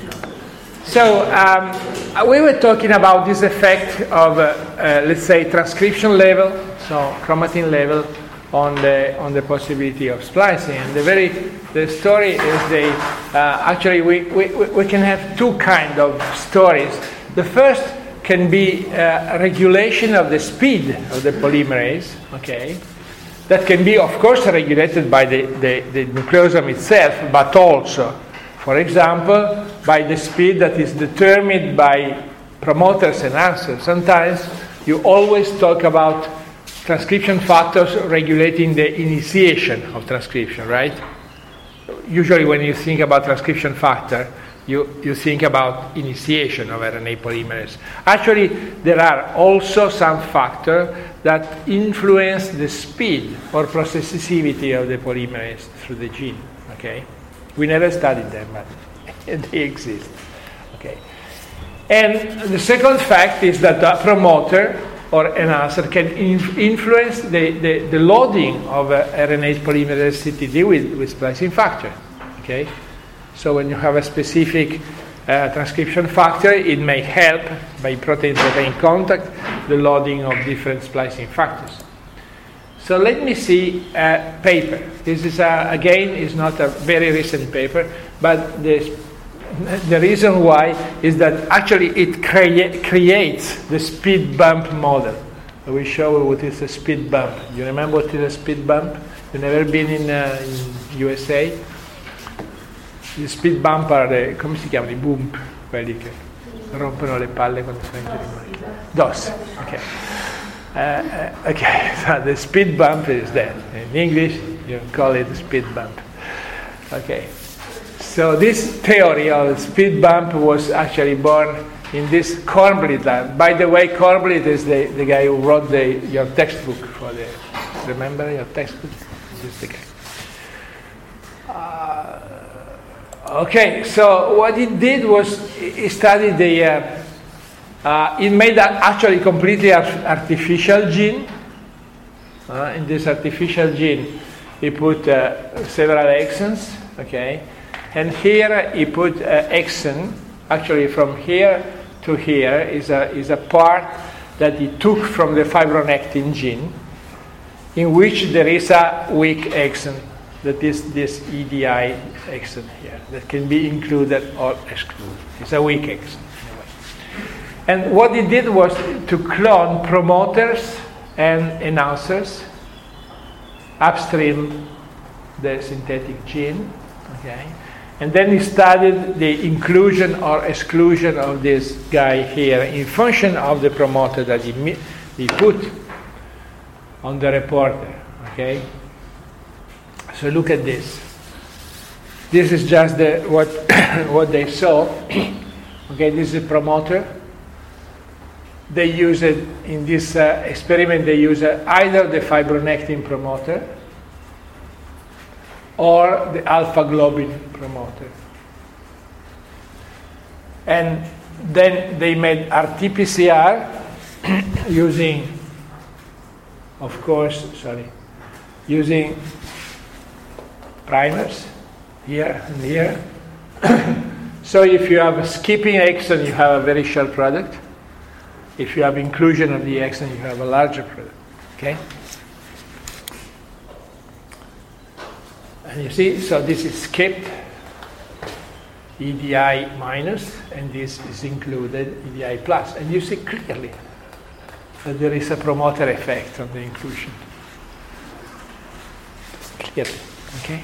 so um, we were talking about this effect of, uh, uh, let's say, transcription level, so chromatin level, on the on the possibility of splicing. And the very the story is the uh, actually we, we we can have two kind of stories. The first can be uh, regulation of the speed of the polymerase. Okay, that can be of course regulated by the, the, the nucleosome itself, but also, for example, by the speed that is determined by promoters and enhancers. Sometimes you always talk about transcription factors regulating the initiation of transcription, right? Usually when you think about transcription factor, you, you think about initiation of R N A polymerase. Actually, there are also some factors that influence the speed or processivity of the polymerase through the gene, okay? We never studied them, but they exist, okay? And the second fact is that a promoter or enhancer can inf- influence the, the, the loading of uh, R N A polymerase C T D with, with splicing factor. Okay, so when you have a specific uh, transcription factor, it may help by protein-protein contact the loading of different splicing factors. So let me see a paper. This is a, again is not a very recent paper, but the The reason why is that actually it crea- creates the speed bump model. I will show you what is a speed bump. You remember what is a speed bump? You've never been in, uh, in U S A? Gli speed bump are the, come si chiamano? I bump, quelli che rompono le palle quando sono in macchina. Dos, okay. Uh, uh, okay, so the speed bump is that. In English, you call it a speed bump. Okay. So this theory of speed bump was actually born in this Kornblit lab. By the way, Kornblit is the, the guy who wrote the, your textbook for the, remember your textbook? This is the guy. Uh, okay, so what he did was he studied the, uh, uh, he made an actually completely artificial gene. Uh, in this artificial gene, he put uh, several exons, okay? And here he put uh, exon, actually from here to here is a, is a part that he took from the fibronectin gene, in which there is a weak exon. that is this E D I exon here that can be included or excluded. It's a weak exon. And what it did was to clone promoters and enhancers upstream the synthetic gene, okay? And then he studied the inclusion or exclusion of this guy here in function of the promoter that he, he put on the reporter, okay? So look at this. This is just the, what, what they saw. Okay, this is a promoter. They use it in this uh, experiment, they use uh, either the fibronectin promoter or the alpha globin promoter. And then they made R T P C R using, of course, sorry, using primers here and here. So if you have a skipping exon, you have a very short product. If you have inclusion of the exon, you have a larger product. Okay? And you see, so this is skipped, E D I minus, and this is included, E D I plus. And you see clearly that there is a promoter effect on the inclusion. Clearly, okay?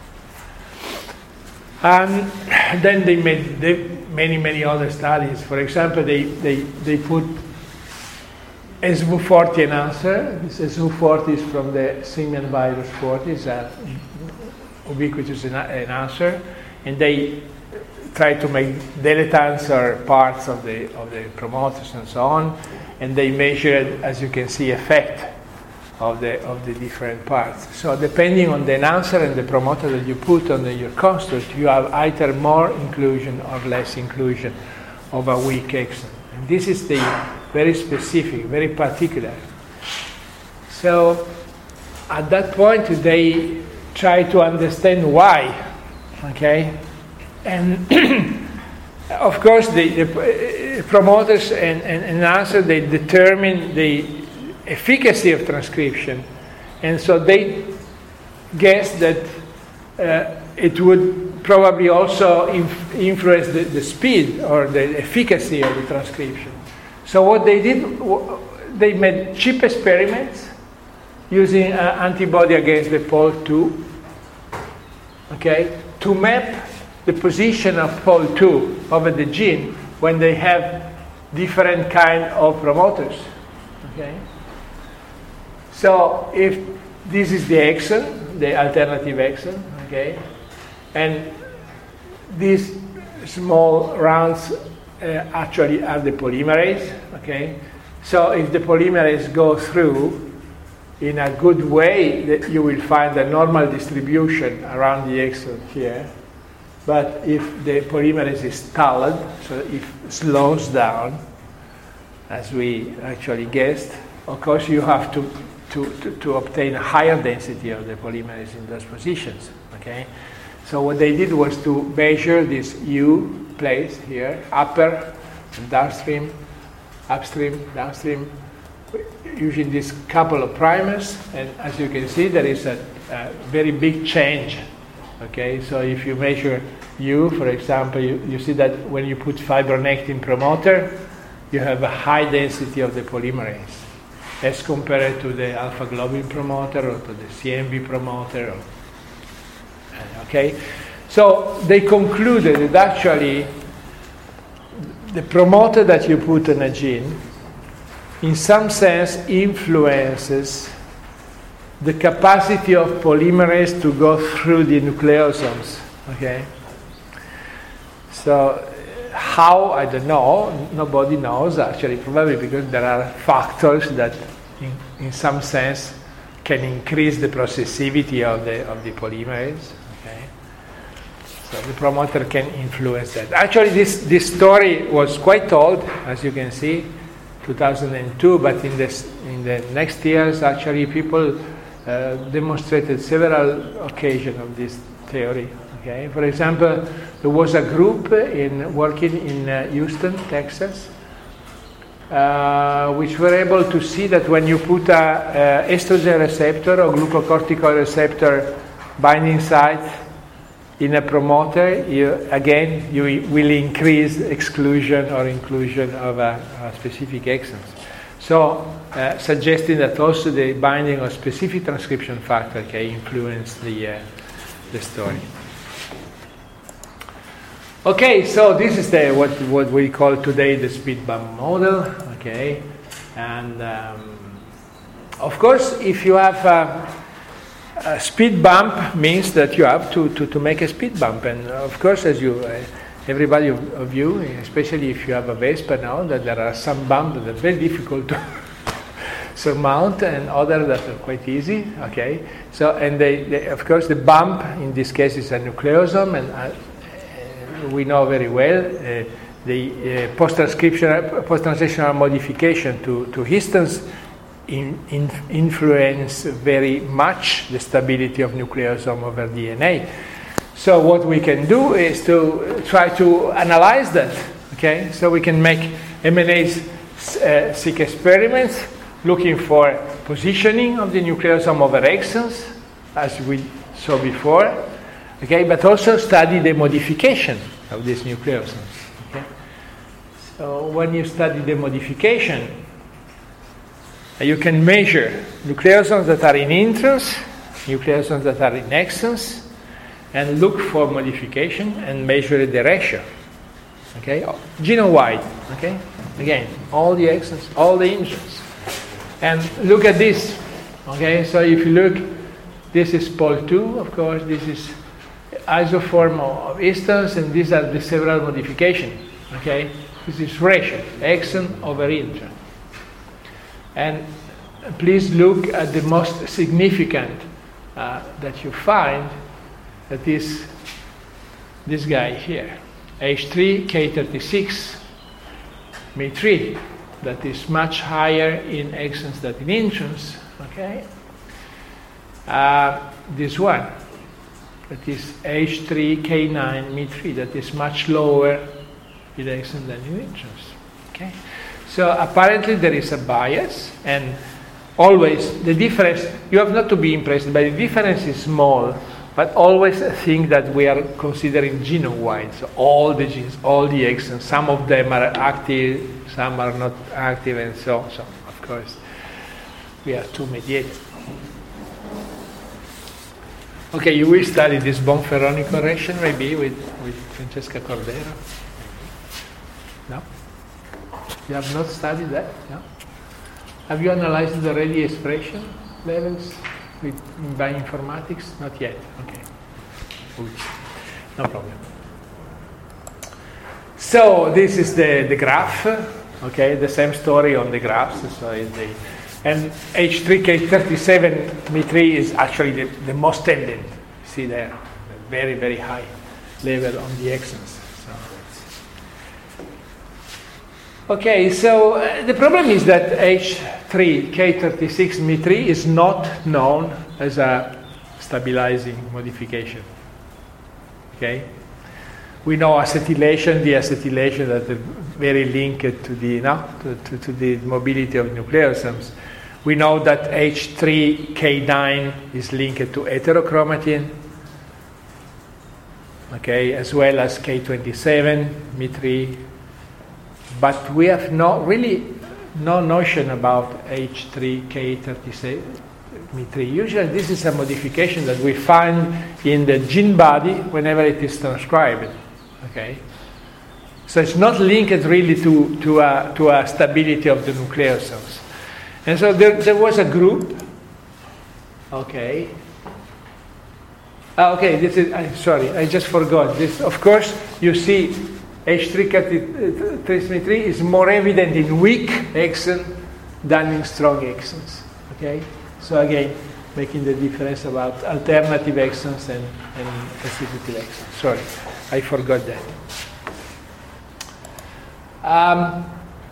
And then they made they, many, many other studies. For example, they, they, they put S V forty enhancer. This S V forty is from the simian virus forty, it's an ubiquitous enhancer. And they try to make dilettantes or parts of the, of the promoters and so on. And they measured, as you can see, effect of the of the different parts. So depending on the enhancer and the promoter that you put on the, your construct, you have either more inclusion or less inclusion of a weak exon. And this is the very specific, very particular. So at that point they try to understand why, okay? And of course the, the promoters and, and enhancer, they determine the efficacy of transcription, and so they guessed that uh, it would probably also inf- influence the, the speed or the efficacy of the transcription. So what they did, they made cheap experiments using uh, antibody against the pol two, okay, to map the position of pol two over the gene when they have different kind of promoters, okay. So if this is the exon, the alternative exon, okay, and these small rounds uh, actually are the polymerase, okay. So if the polymerase goes through in a good way, that you will find a normal distribution around the exon here. But if the polymerase is stalled, so if it slows down, as we actually guessed, of course you have to To, to, to obtain a higher density of the polymerase in those positions, okay? So what they did was to measure this U place here, upper and downstream, upstream, downstream, using this couple of primers, and as you can see, there is a, a very big change, okay? So if you measure U, for example, you, you see that when you put fibronectin promoter, you have a high density of the polymerase, as compared to the alpha globin promoter or to the C M V promoter. Or, okay, so they concluded that actually the promoter that you put in a gene, in some sense, influences the capacity of polymerase to go through the nucleosomes. Okay, so how, I don't know, nobody knows actually, probably because there are factors that in, in some sense can increase the processivity of the of the polymerase. Okay, so the promoter can influence that. Actually, this this story was quite old, as you can see, two thousand two. But in this in the next years, actually, people uh, demonstrated several occasions of this theory. Okay, for example, there was a group in working in uh, Houston, Texas, uh, which were able to see that when you put a, a estrogen receptor or glucocorticoid receptor binding site in a promoter, you, again, you will increase exclusion or inclusion of a, a specific exons. So, uh, suggesting that also the binding of specific transcription factor can influence the, uh, the story. Okay, so this is the what what we call today the speed bump model. Okay, and um, of course, if you have a, a speed bump, means that you have to, to, to make a speed bump, and of course, as you, uh, everybody of, of you, especially if you have a Vespa now, that there are some bumps that are very difficult to surmount, and others that are quite easy. Okay, so and they, they of course the bump in this case is a nucleosome, and uh, we know very well uh, the uh, post-transcriptional, post-translational modification to, to histones in, in influence very much the stability of nucleosome over D N A. So what we can do is to try to analyze that. Okay, so we can make M N A-seq uh, experiments looking for positioning of the nucleosome over exons, as we saw before. Okay, but also study the modification of these nucleosomes. Okay? So when you study the modification, you can measure nucleosomes that are in introns, nucleosomes that are in exons, and look for modification and measure the ratio. Okay, genome-wide. Okay, again, all the exons, all the introns, and look at this. Okay, so if you look, this is P O L two, of course. This is isoform of histones, and these are the several modifications. Okay, this is ratio exon over intron. And please look at the most significant uh, that you find. That is this guy here, H three K thirty-six M I three, that is much higher in exons than in introns. Okay, uh, this one. That is H three K nine M I three, that is much lower in exons than in introns. Okay, so apparently there is a bias, and always the difference, you have not to be impressed, but the difference is small, but always think that we are considering genome-wide, so all the genes, all the exons, some of them are active, some are not active, and so, so of course, we are too mediated. Okay, you will study this Bonferroni correction maybe with, with Francesca Cordero? No? You have not studied that? No? Have you analyzed already expression levels with bioinformatics? Not yet. Okay. Oops. No problem. So this is the, the graph. Okay, the same story on the graphs. So it's the And H three K thirty-seven M I three is actually the, the most tendent. You see there, very, very high level on the exons. So. Okay, so uh, the problem is that H three K thirty-six M I three is not known as a stabilizing modification. Okay? We know acetylation, the acetylation that is very linked to the, no, to, to, to the mobility of nucleosomes. We know that H three K nine is linked to heterochromatin, okay, as well as K twenty-seven M I three, but we have no really no notion about H three K thirty-seven M I three. Usually, this is a modification that we find in the gene body whenever it is transcribed. Okay, so it's not linked really to to a, to a stability of the nucleosomes. And so there, there was a group, okay. Ah, okay, this is, I'm sorry, I just forgot. This, of course, you see H three K thirty-three is more evident in weak exon than in strong exons, okay. So again, making the difference about alternative exons and, and constitutive exons. Sorry, I forgot that. Um,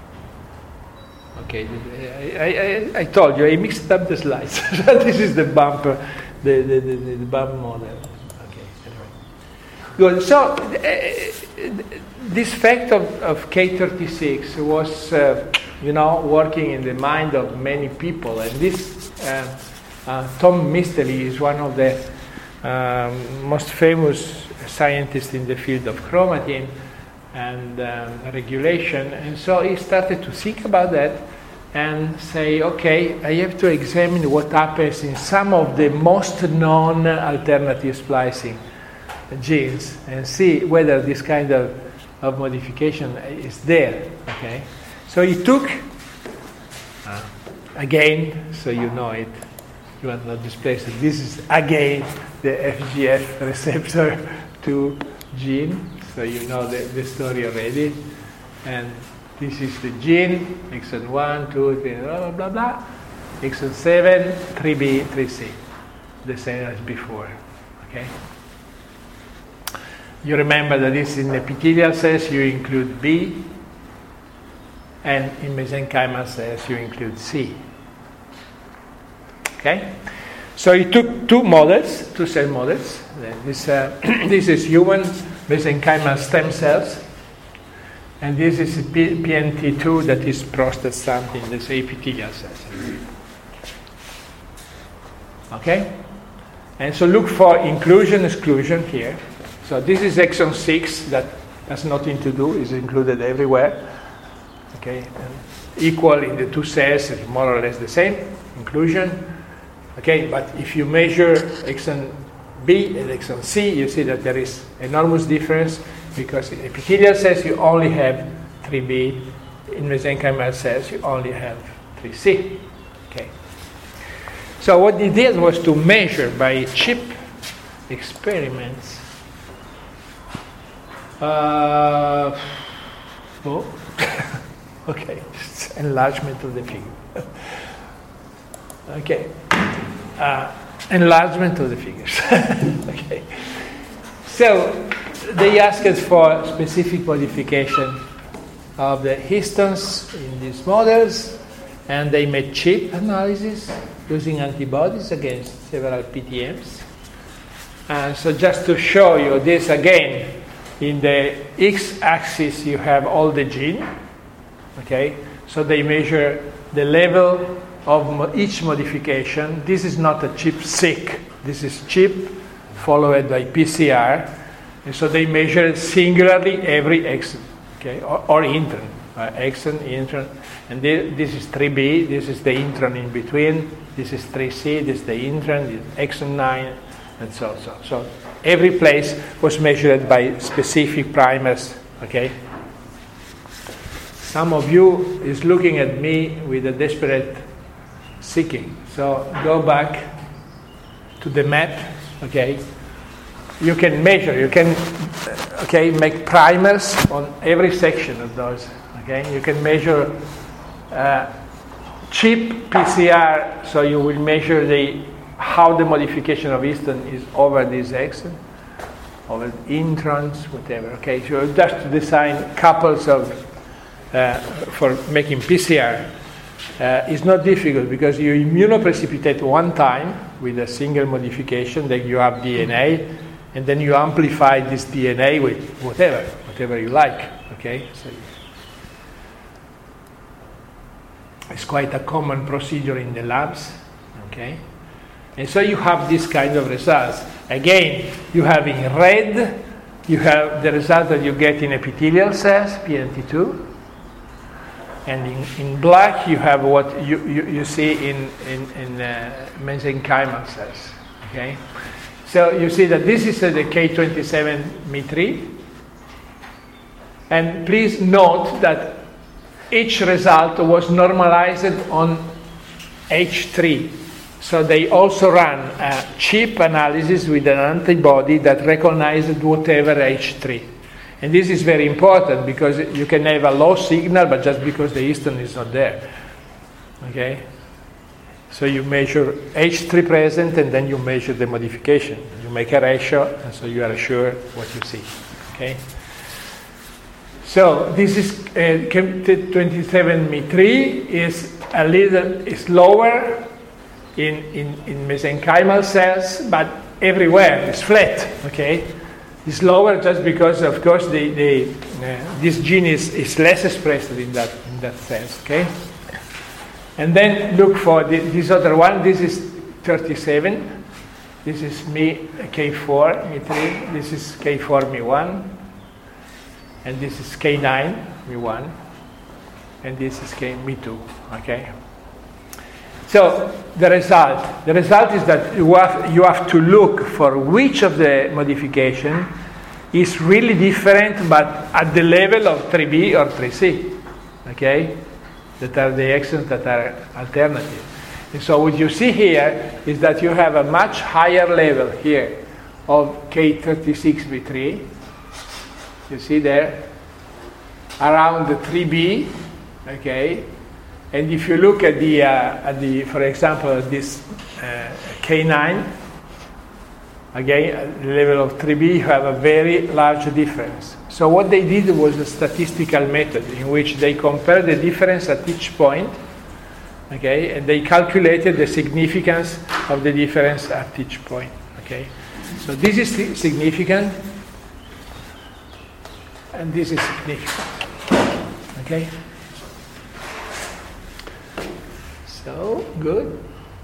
Okay, I, I, I told you, I mixed up the slides. This is the bump, the, the, the, the bump model. Okay, anyway. Good, so uh, this fact of, of K thirty-six was, uh, you know, working in the mind of many people. And this, uh, uh, Tom Mystery is one of the um, most famous scientist in the field of chromatin and um, regulation. And so he started to think about that and say, okay, I have to examine what happens in some of the most known alternative splicing genes and see whether this kind of, of modification is there. Okay, so he took, uh, again, so you know it, you want not displace it, this is again the F G F receptor two gene, so you know the, the story already. And this is the gene, exon one, two, three, blah, blah, blah, blah. Exon seven, three B, three C, the same as before. Okay. You remember that this in epithelial cells you include B, and in mesenchymal cells you include C. Okay. So he took two models, two cell models. This uh, this is human mesenchymal stem cells. And this is P N T two that is prostate stamped in the epithelial cells. Okay? And so look for inclusion, exclusion here. So this is exon six that has nothing to do, is included everywhere. Okay? And equal in the two cells, is more or less the same, inclusion. Okay, but if you measure exon B and exon C, you see that there is enormous difference, because in epithelial cells you only have three B, in mesenchymal cells you only have three C. Okay. So what he did was to measure by chip experiments. Uh, oh, okay, it's enlargement of the figure. Okay, uh, enlargement of the figures. Okay, so they asked us for specific modification of the histones in these models, and they made chip analysis using antibodies against several P T Ms. And so just to show you this again, in the x-axis you have all the gene, okay? So they measure the level of mo- each modification. This is not a chip-seq, this is chip followed by P C R. And so they measure singularly every exon, okay, or, or intron, uh, exon, intron, and they, this is three B, this is the intron in between, this is three C, this is the intron, this is exon nine, and so so. So every place was measured by specific primers, okay. Some of you is looking at me with a desperate seeking. So go back to the map, okay. You can measure, you can, okay, make primers on every section of those, okay? You can measure uh, chip P C R, so you will measure the how the modification of histone is over this exon, over introns, whatever, okay? So just design couples of, uh, for making P C R. Uh, it's not difficult because you immunoprecipitate one time with a single modification, then you have D N A, and then you amplify this D N A with whatever, whatever you like, okay? So it's quite a common procedure in the labs, okay? And so you have this kind of results. Again, you have in red, you have the result that you get in epithelial cells, P N T two, and in, in black you have what you, you, you see in, in, in uh, mesenchymal cells, okay? So you see that this is uh, the K twenty-seven M I three, and please note that each result was normalized on H three. So they also ran a chip analysis with an antibody that recognized whatever H three. And this is very important because you can have a low signal, but just because the histone is not there. Okay? So you measure H three present, and then you measure the modification. You make a ratio, and so you are sure what you see. Okay. So this is uh, K twenty-seven M I three is a little is lower in in in mesenchymal cells, but everywhere it's flat. Okay, it's lower just because, of course, the the uh, this gene is is less expressed in that in that sense. Okay. And then look for the, this other one. This is thirty-seven. This is me K four, me three. This is K four, me one. And this is K nine, me one. And this is K, me two. Okay? So the result, the result is that you have, you have to look for which of the modification is really different, but at the level of three B or three C. Okay? That are the exons that are alternative. And so what you see here is that you have a much higher level here of K thirty-six B three. You see there? Around the three B, okay? And if you look at the, uh, at the for example, this uh, K nine, again, at the level of three B, you have a very large difference. So what they did was a statistical method in which they compared the difference at each point, okay, and they calculated the significance of the difference at each point, okay. So this is significant, and this is significant, okay. So, good.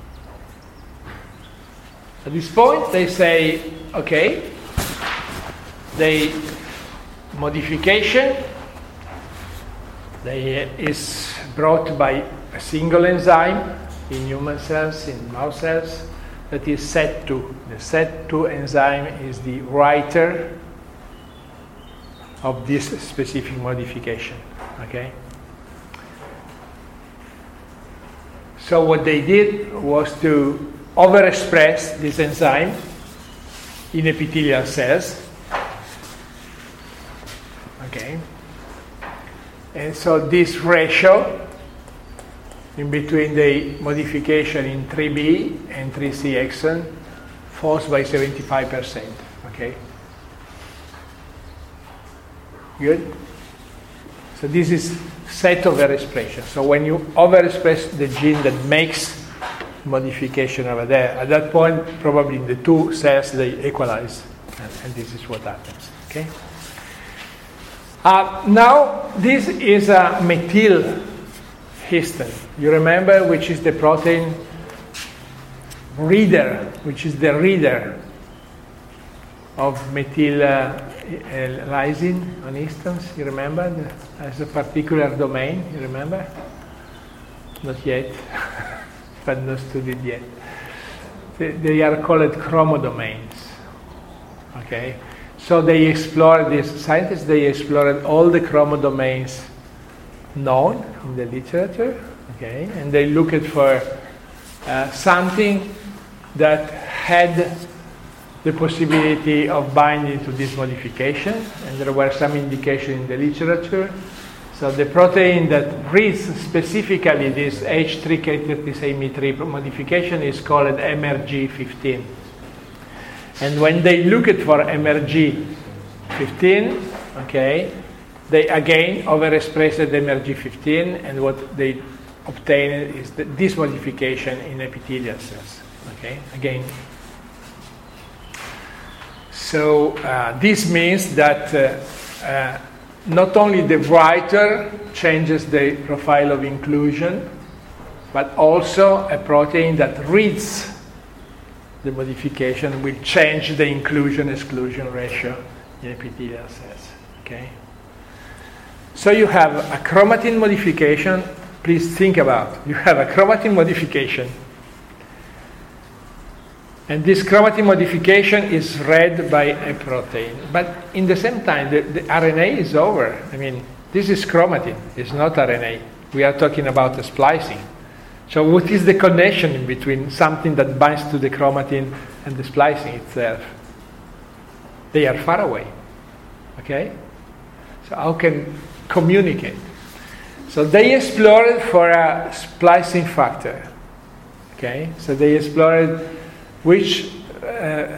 At this point, they say, okay, the modification they, is brought by a single enzyme in human cells, in mouse cells, that is S E T two. The S E T two enzyme is the writer of this specific modification, okay? So what they did was to overexpress this enzyme in epithelial cells. Okay. And so this ratio in between the modification in three B and three C exon falls by seventy-five percent. Okay. Good? So this is set overexpression. So when you overexpress the gene that makes modification over there, at that point, probably the two cells, they equalize. And, and this is what happens. Okay? Uh, now, this is a methyl histone. You remember which is the protein reader, which is the reader of methyl uh, lysine on histones. You remember? As a particular domain. You remember? Not yet. But not studied yet. They, they are called chromodomains. Okay? So they explored, these scientists, they explored all the chromodomains known in the literature. Okay? And they looked for uh, something that had the possibility of binding to this modification, and there were some indication in the literature. So the protein that reads specifically this H three K thirty-seven M three modification is called M R G fifteen. And when they looked for M R G fifteen, okay, they again overexpressed M R G fifteen, and what they obtained is the, this modification in epithelial cells. Okay, again. So uh, this means that uh, uh, not only the writer changes the profile of inclusion, but also a protein that reads the modification will change the inclusion-exclusion ratio in epithelial cells. Okay. So you have a chromatin modification. Please think about it. You have a chromatin modification. And this chromatin modification is read by a protein. But in the same time, the, the R N A is over. I mean, this is chromatin. It's not R N A. We are talking about the splicing. So what is the connection in between something that binds to the chromatin and the splicing itself? They are far away. Okay? So how can communicate? So they explored for a splicing factor. Okay? So they explored which uh,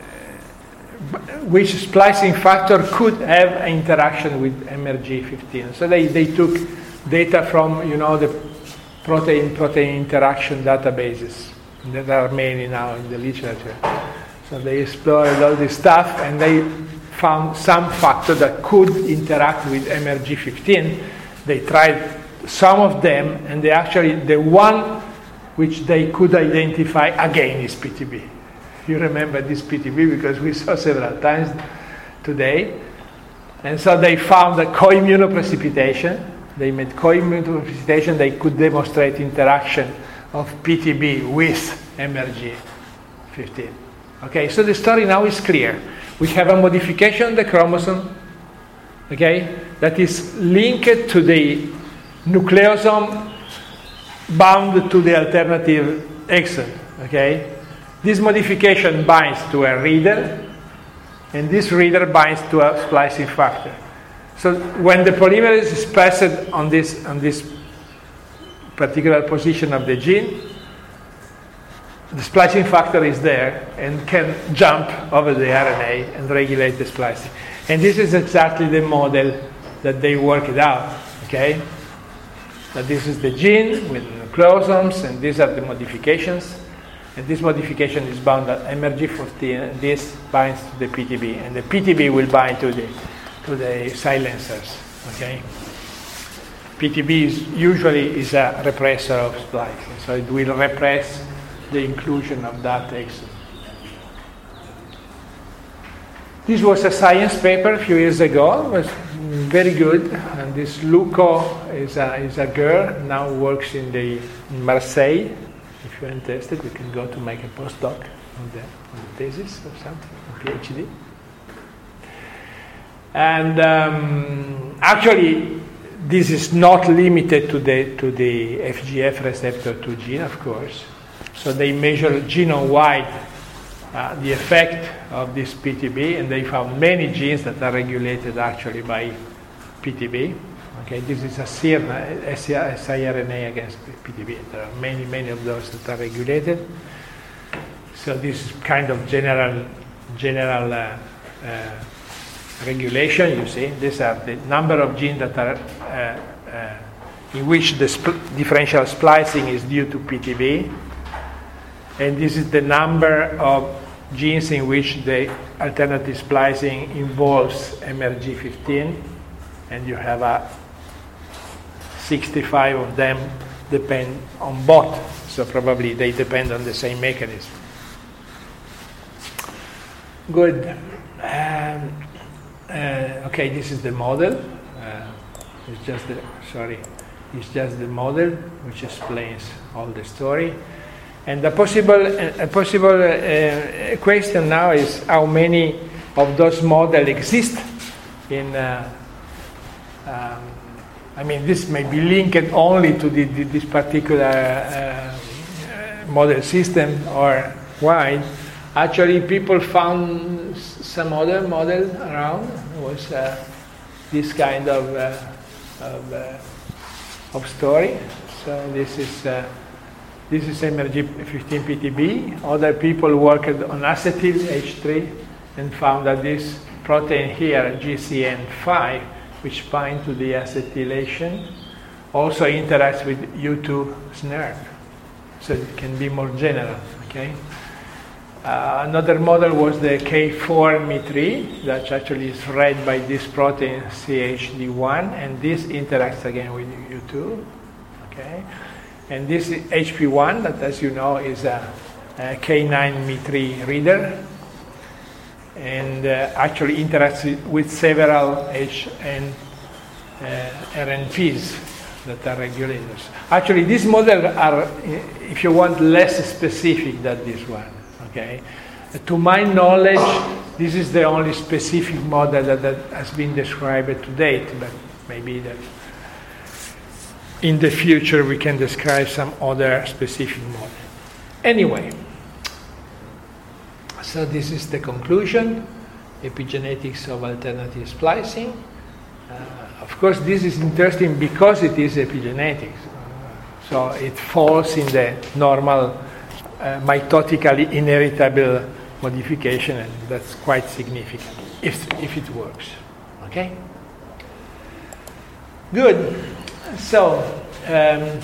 which splicing factor could have an interaction with M R G fifteen. So they, they took data from, you know, the protein-protein interaction databases that are many now in the literature. So they explored all this stuff, and they found some factor that could interact with M R G fifteen. They tried some of them, and they actually, the one which they could identify again is P T B. You remember this P T B because we saw several times today. And so they found a co-immunoprecipitation. They made co-immunoprecipitation. They could demonstrate interaction of P T B with M R G fifteen. Okay, so the story now is clear. We have a modification of the chromosome, okay, that is linked to the nucleosome bound to the alternative exon, okay. This modification binds to a reader, and this reader binds to a splicing factor. So when the polymerase is passed on this, on this particular position of the gene, the splicing factor is there and can jump over the R N A and regulate the splicing. And this is exactly the model that they worked out, okay? That this is the gene with nucleosomes, and these are the modifications. And this modification is bound at M R G fifteen, and this binds to the P T B. And the P T B will bind to the, to the silencers, okay? P T B is usually is a repressor of splicing, so it will repress the inclusion of that exon. This was a science paper a few years ago. It was very good. And this Luco is a, is a girl, now works in, the, in Marseille. If you're interested, you can go to make a postdoc on the, on the thesis or something, a PhD. And um, actually, this is not limited to the, to the F G F receptor two gene, of course. So they measured genome-wide uh, the effect of this P T B, and they found many genes that are regulated actually by P T B. Okay, this is a siRNA against P T B. There are many, many of those that are regulated. So this is kind of general, general uh, uh, regulation. You see, these are the number of genes that are uh, uh, in which the sp- differential splicing is due to P T B. And this is the number of genes in which the alternative splicing involves M R G fifteen, and you have a sixty-five of them depend on both, so probably they depend on the same mechanism. Good. Um, uh, okay, this is the model. Uh, it's just the sorry, it's just the model which explains all the story. And the possible, a possible uh, question now is how many of those models exist in. Uh, um, I mean, this may be linked only to the, the, this particular uh, model system or wide. Actually, people found some other model around. It was uh, this kind of uh, of, uh, of story. So this is. Uh, This is M R G fifteen P T B. Other people worked on acetyl H three and found that this protein here, G C N five, which binds to the acetylation, also interacts with U two S N R. So it can be more general. Okay. Uh, another model was the K four M I three, that actually is read by this protein C H D one, and this interacts again with U two. Okay. And this is H P one, that, as you know, is a, a K nine M I three reader, and uh, actually interacts with several H N uh, R N Ps that are regulators. Actually, these models are, if you want, less specific than this one. Okay, to my knowledge, this is the only specific model that, that has been described to date, but maybe that. In the future, we can describe some other specific model. Anyway, so this is the conclusion, epigenetics of alternative splicing. Uh, of course, this is interesting because it is epigenetics. Uh, so it falls in the normal uh, mitotically inheritable modification, and that's quite significant if, if it works. Okay? Good. So, um,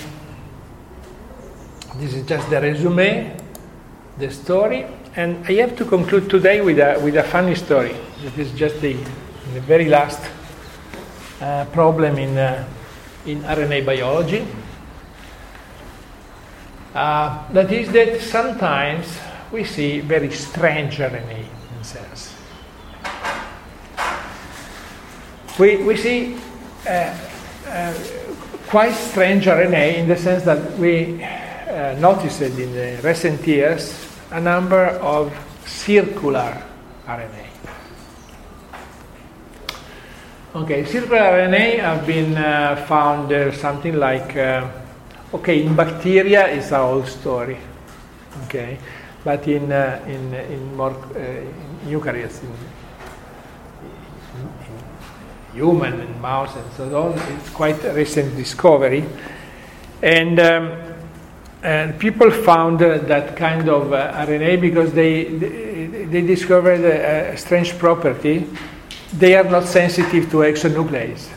this is just the resume, the story, and I have to conclude today with a with a funny story. That is just the, the very last uh, problem in uh, in R N A biology. Uh, that is that sometimes we see very strange R N A in cells. We, we see uh, uh, quite strange R N A in the sense that we uh, noticed in the recent years a number of circular R N A. Okay, circular R N A have been uh, found uh, something like, uh, okay, in bacteria is a whole story, okay, but in uh, in in more uh, in eukaryotes, in, in, in human and mouse and so on, it's quite a recent discovery, and um, and people found uh, that kind of uh, R N A because they they, they discovered a, a strange property. They are not sensitive to exonuclease.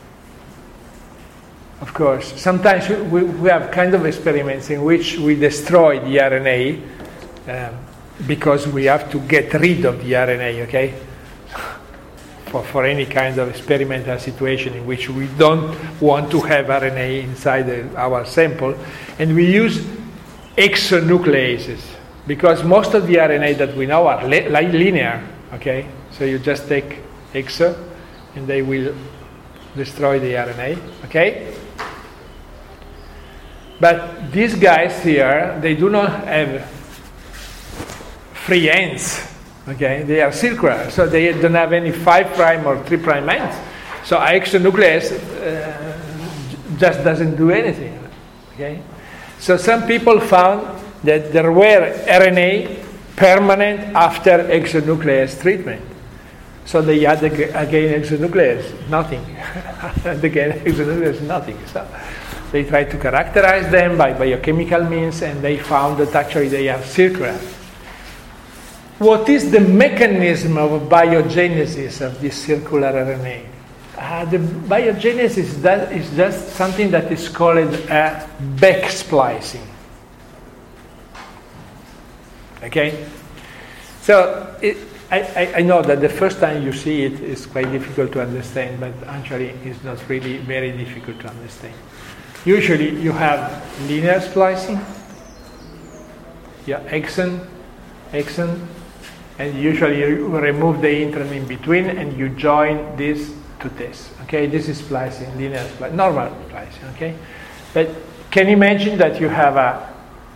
Of course, sometimes we, we have kind of experiments in which we destroy the R N A um, because we have to get rid of the R N A, okay? For, for any kind of experimental situation in which we don't want to have R N A inside the, our sample, and we use exonucleases because most of the R N A that we know are li- like linear, okay? So you just take exo and they will destroy the R N A, okay? But these guys here, they do not have free ends, okay? They are circular, so they don't have any five prime or three prime ends. So exonuclease uh, just doesn't do anything, okay? So some people found that there were R N A permanent after exonuclease treatment. So they add again exonuclease, nothing. And again exonuclease, nothing. So they tried to characterize them by biochemical means, and they found that actually they are circular. What is the mechanism of biogenesis of this circular R N A? Uh, the biogenesis that is just something that is called uh, back splicing. Okay? So it, I, I know that the first time you see it is quite difficult to understand, but actually it's not really very difficult to understand. Usually you have linear splicing, yeah, exon, exon, and usually you remove the intron in between and you join this to this. Okay, this is splicing, linear splicing, normal splicing. Okay, but can you imagine that you have a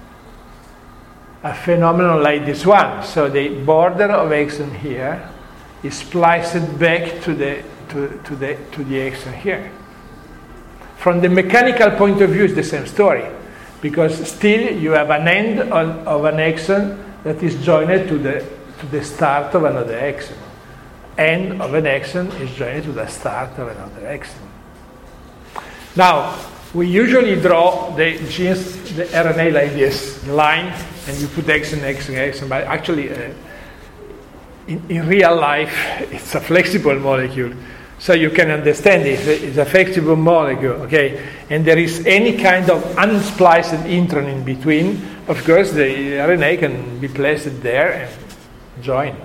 a phenomenon like this one? So the border of exon here is spliced back to the to, to the to the exon here. From the mechanical point of view, it's the same story, because still you have an end on, of an exon that is joined to the to the start of another exon. End of an exon is joined to the start of another exon. Now, we usually draw the genes, the R N A like this line, and you put exon, exon, exon, but actually uh, in, in real life it's a flexible molecule. So you can understand it, it's a flexible molecule, okay? And there is any kind of unspliced intron in between, of course the R N A can be placed there and join.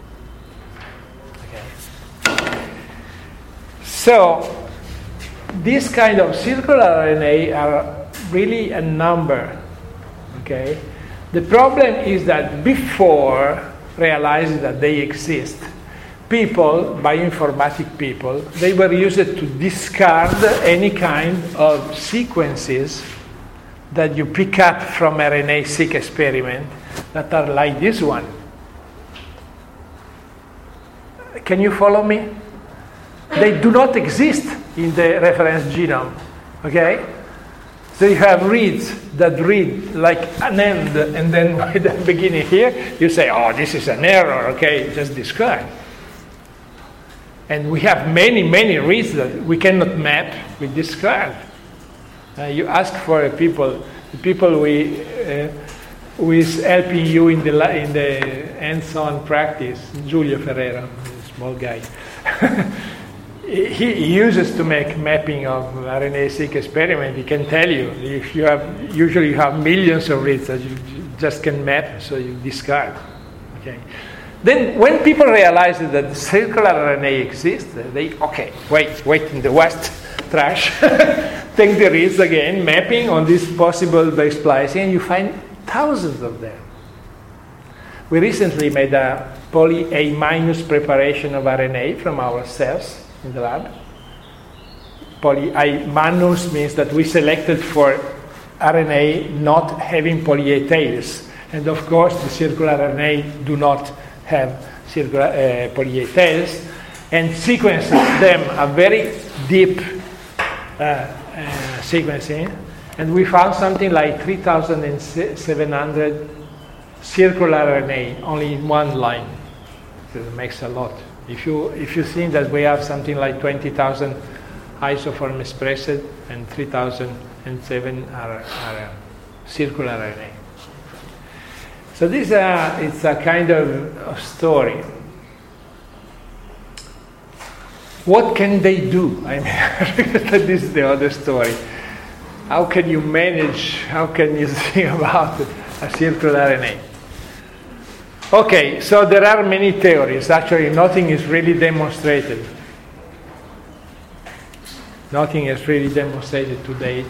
Okay. So this kind of circular R N A are really a number, okay? The problem is that before realizing that they exist, people, bioinformatic people, they were used to discard any kind of sequences that you pick up from R N A-seq experiment that are like this one. Can you follow me? They do not exist in the reference genome, okay? So you have reads that read like an end, and then by the beginning here, you say, oh, this is an error, okay, just discard. And we have many, many reads that we cannot map with discard. Uh, you ask for people, the people we, uh, who is helping you in the, in the hands-on practice, Giulio Ferrero, a small guy. He, he uses to make mapping of R N A-seq experiment. He can tell you if you have usually you have millions of reads that you just can map, so you discard. Okay. Then when people realize that circular R N A exists, they okay wait wait in the West trash, take the reads again, mapping on this possible back splicing, and you find thousands of them. We recently made a poly A minus preparation of R N A from our cells in the lab. Poly A minus means that we selected for R N A not having poly A tails. And of course, the circular R N A do not have circular uh, poly A tails. And sequenced them a very deep uh, uh, sequencing. And we found something like three thousand seven hundred circular R N A only in one line. So it makes a lot. If you if you think that we have something like twenty thousand isoform expressed and three thousand seven are, are uh, circular R N A. So this uh, it's a kind of, of story. What can they do? I mean, this is the other story. How can you manage, how can you think about a circular R N A? Okay, so there are many theories. Actually, nothing is really demonstrated. Nothing is really demonstrated to date.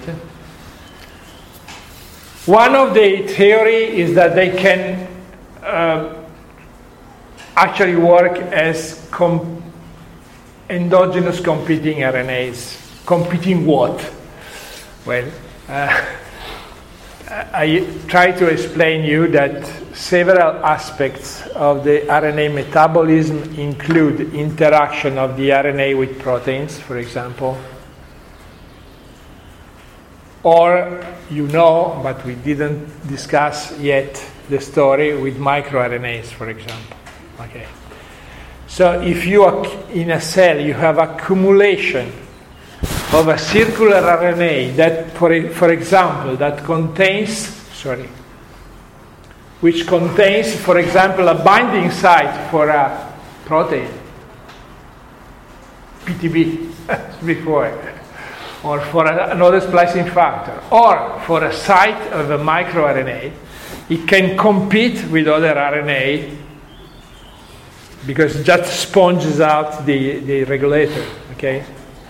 One of the theory is that they can uh, actually work as com- endogenous competing R N As. Competing what? Well, uh, I try to explain you that several aspects of the R N A metabolism include interaction of the R N A with proteins, for example, or you know, but we didn't discuss yet the story with microRNAs, for example. Okay. So if you are in a cell, you have accumulation of a circular R N A that, for, for example, that contains, sorry, which contains, for example, a binding site for a protein, P T B, before, or for a, another splicing factor, or for a site of a microRNA, it can compete with other R N A because it just sponges out the, the regulator, okay?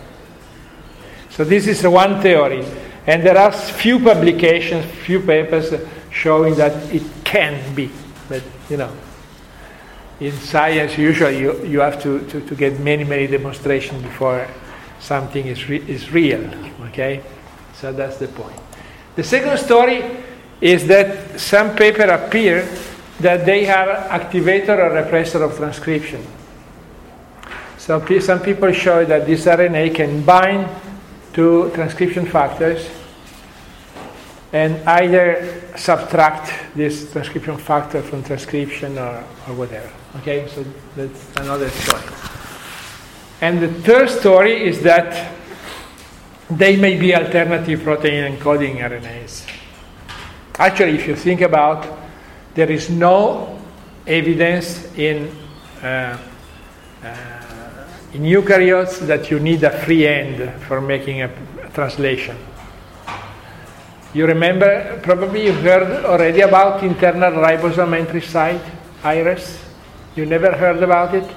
So this is one theory, and there are few publications, few papers showing that it can be, but you know, in science usually you, you have to, to, to get many, many demonstrations before something is, re- is real, okay? So that's the point. The second story is that some paper appear that they are activator or repressor of transcription. So p- some people show that this R N A can bind to transcription factors and either subtract this transcription factor from transcription or, or whatever. Okay, so that's another story. And the third story is that they may be alternative protein encoding R N As. Actually, if you think about, there is no evidence in uh, uh, in eukaryotes that you need a free end for making a translation. You remember, probably you've heard already about internal ribosome entry site, I R E S. You never heard about it?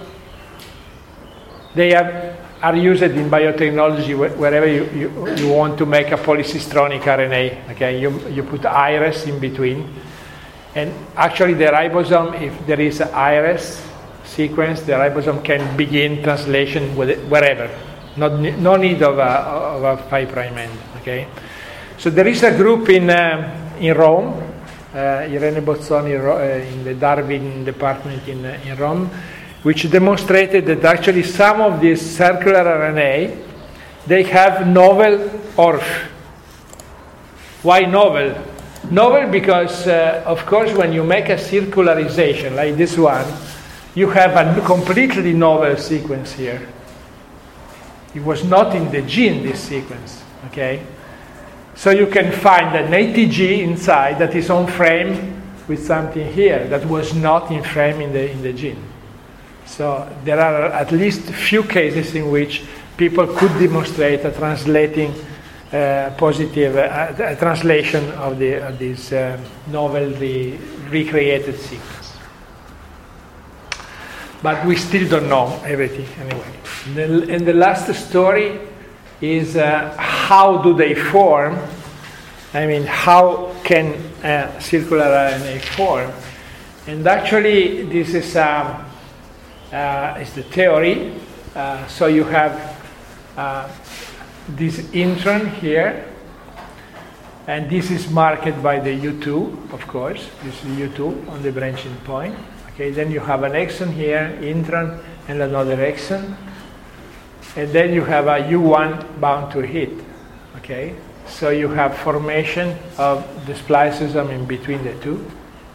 They have, are used in biotechnology wherever you, you, you want to make a polycistronic R N A. Okay, you, you put I R E S in between. And actually the ribosome, if there is an I R E S sequence, the ribosome can begin translation with it, wherever. Not, no need of a, of a five prime end. Okay, so there is a group in uh, in Rome, uh, Irene Bozzoni uh, in the Darwin department in uh, in Rome, which demonstrated that actually some of these circular R N A, they have novel O R F. Why novel? Novel because, uh, of course, when you make a circularization like this one, you have a completely novel sequence here. It was not in the gene, this sequence, okay? So you can find an A T G inside that is on frame with something here that was not in frame in the in the gene. So there are at least few cases in which people could demonstrate a translating uh, positive uh, a translation of the of this uh, novel re- recreated sequence. But we still don't know everything anyway. The, and the last story is uh, how do they form? I mean, how can uh, circular R N A form? And actually, this is, um, uh, is the theory. Uh, so you have uh, this intron here, and this is marked by the U two, of course. This is U two on the branching point. Okay, then you have an exon here, intron, and another exon. And then you have a U one bound to hit. Okay, so you have formation of the spliceosome in between the two.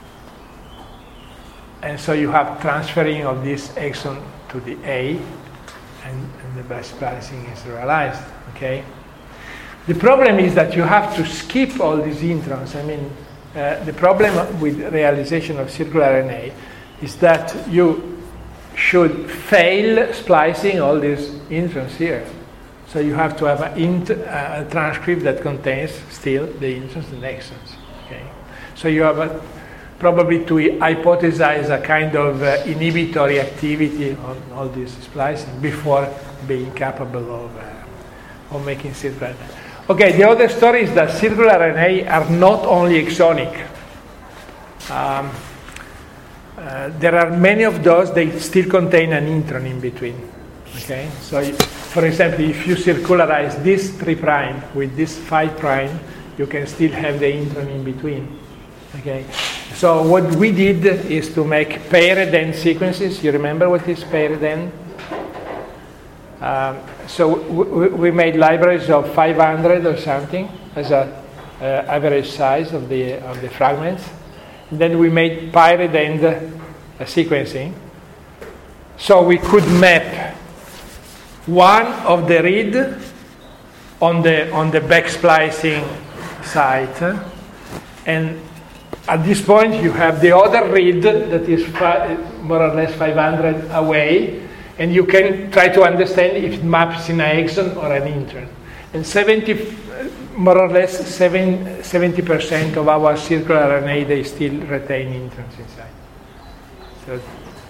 And so you have transferring of this exon to the A, and, and the back splicing is realized. Okay. The problem is that you have to skip all these introns. I mean, uh, the problem with realization of circular R N A is that you should fail splicing all these introns here. So you have to have a, int, uh, a transcript that contains still the introns and exons. Okay. So you have a, probably to hypothesize a kind of uh, inhibitory activity on all this splicing before being capable of, uh, of making circular R N A. Okay, the other story is that circular R N A are not only exonic. Um, uh, there are many of those, they still contain an intron in between. Okay, so if, for example, if you circularize this three prime with this five prime, you can still have the intron in between. Okay, so what we did is to make paired end sequences. You remember what is paired end? Um, so w- we made libraries of five hundred or something as a uh, average size of the of the fragments. And then we made paired end uh, sequencing, so we could map one of the read on the on the back splicing site, and at this point you have the other read that is fi- more or less five hundred away. And you can try to understand if it maps in an exon or an intron. And seventy, more or less seventy percent of our circular R N A, they still retain introns inside. So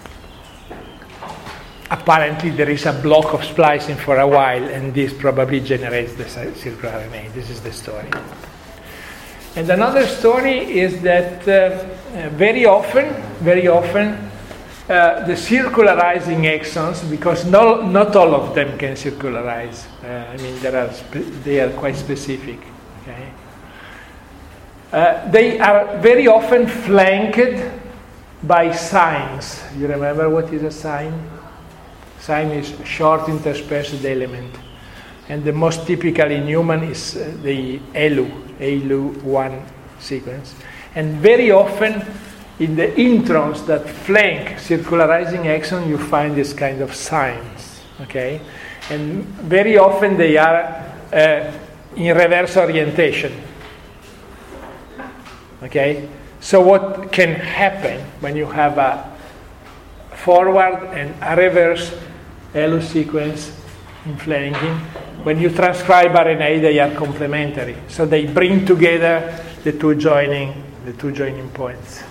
apparently there is a block of splicing for a while, and this probably generates the circular R N A. This is the story. And another story is that uh, very often, very often, Uh, the circularizing exons, because no, not all of them can circularize. Uh, I mean, there are spe- they are quite specific. Okay, uh, they are very often flanked by signs. You remember what is a sign? Sign is short interspersed element, and the most typical in human is uh, the A L U, A L U one sequence, and very often in the introns that flank circularizing exon, you find this kind of signs, okay? And very often they are uh, in reverse orientation, okay? So what can happen when you have a forward and a reverse A L U sequence in flanking? When you transcribe R N A, they are complementary. So they bring together the two joining, the two joining points.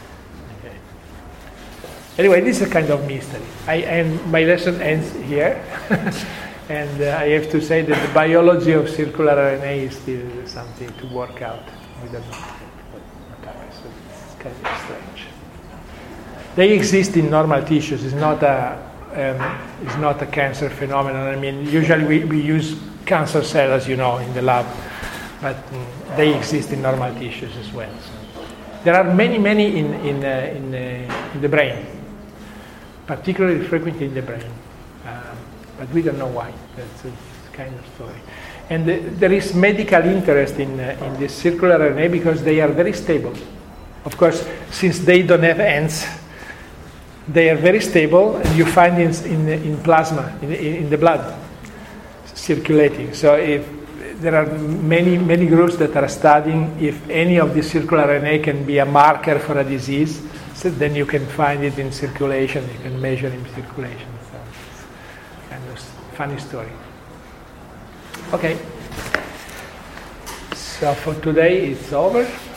Anyway, this is a kind of mystery. I, and my lesson ends here. And uh, I have to say that the biology of circular R N A is still something to work out. We don't know what happens. So it's kind of strange. They exist in normal tissues. It's not a, um, it's not a cancer phenomenon. I mean, usually we, we use cancer cells, you know, in the lab. But um, they exist in normal tissues as well. So there are many, many in, in, uh, in, uh, in the brain. Particularly frequent in the brain, um, but we don't know why. That's a kind of story. And the, there is medical interest in uh, in this circular R N A because they are very stable. Of course, since they don't have ends, they are very stable, and you find in in, in plasma, in, in the blood, circulating. So if there are many many groups that are studying if any of the circular R N A can be a marker for a disease. So then you can find it in circulation, you can measure in circulation. So it's kind of funny story. Okay. So for today it's over.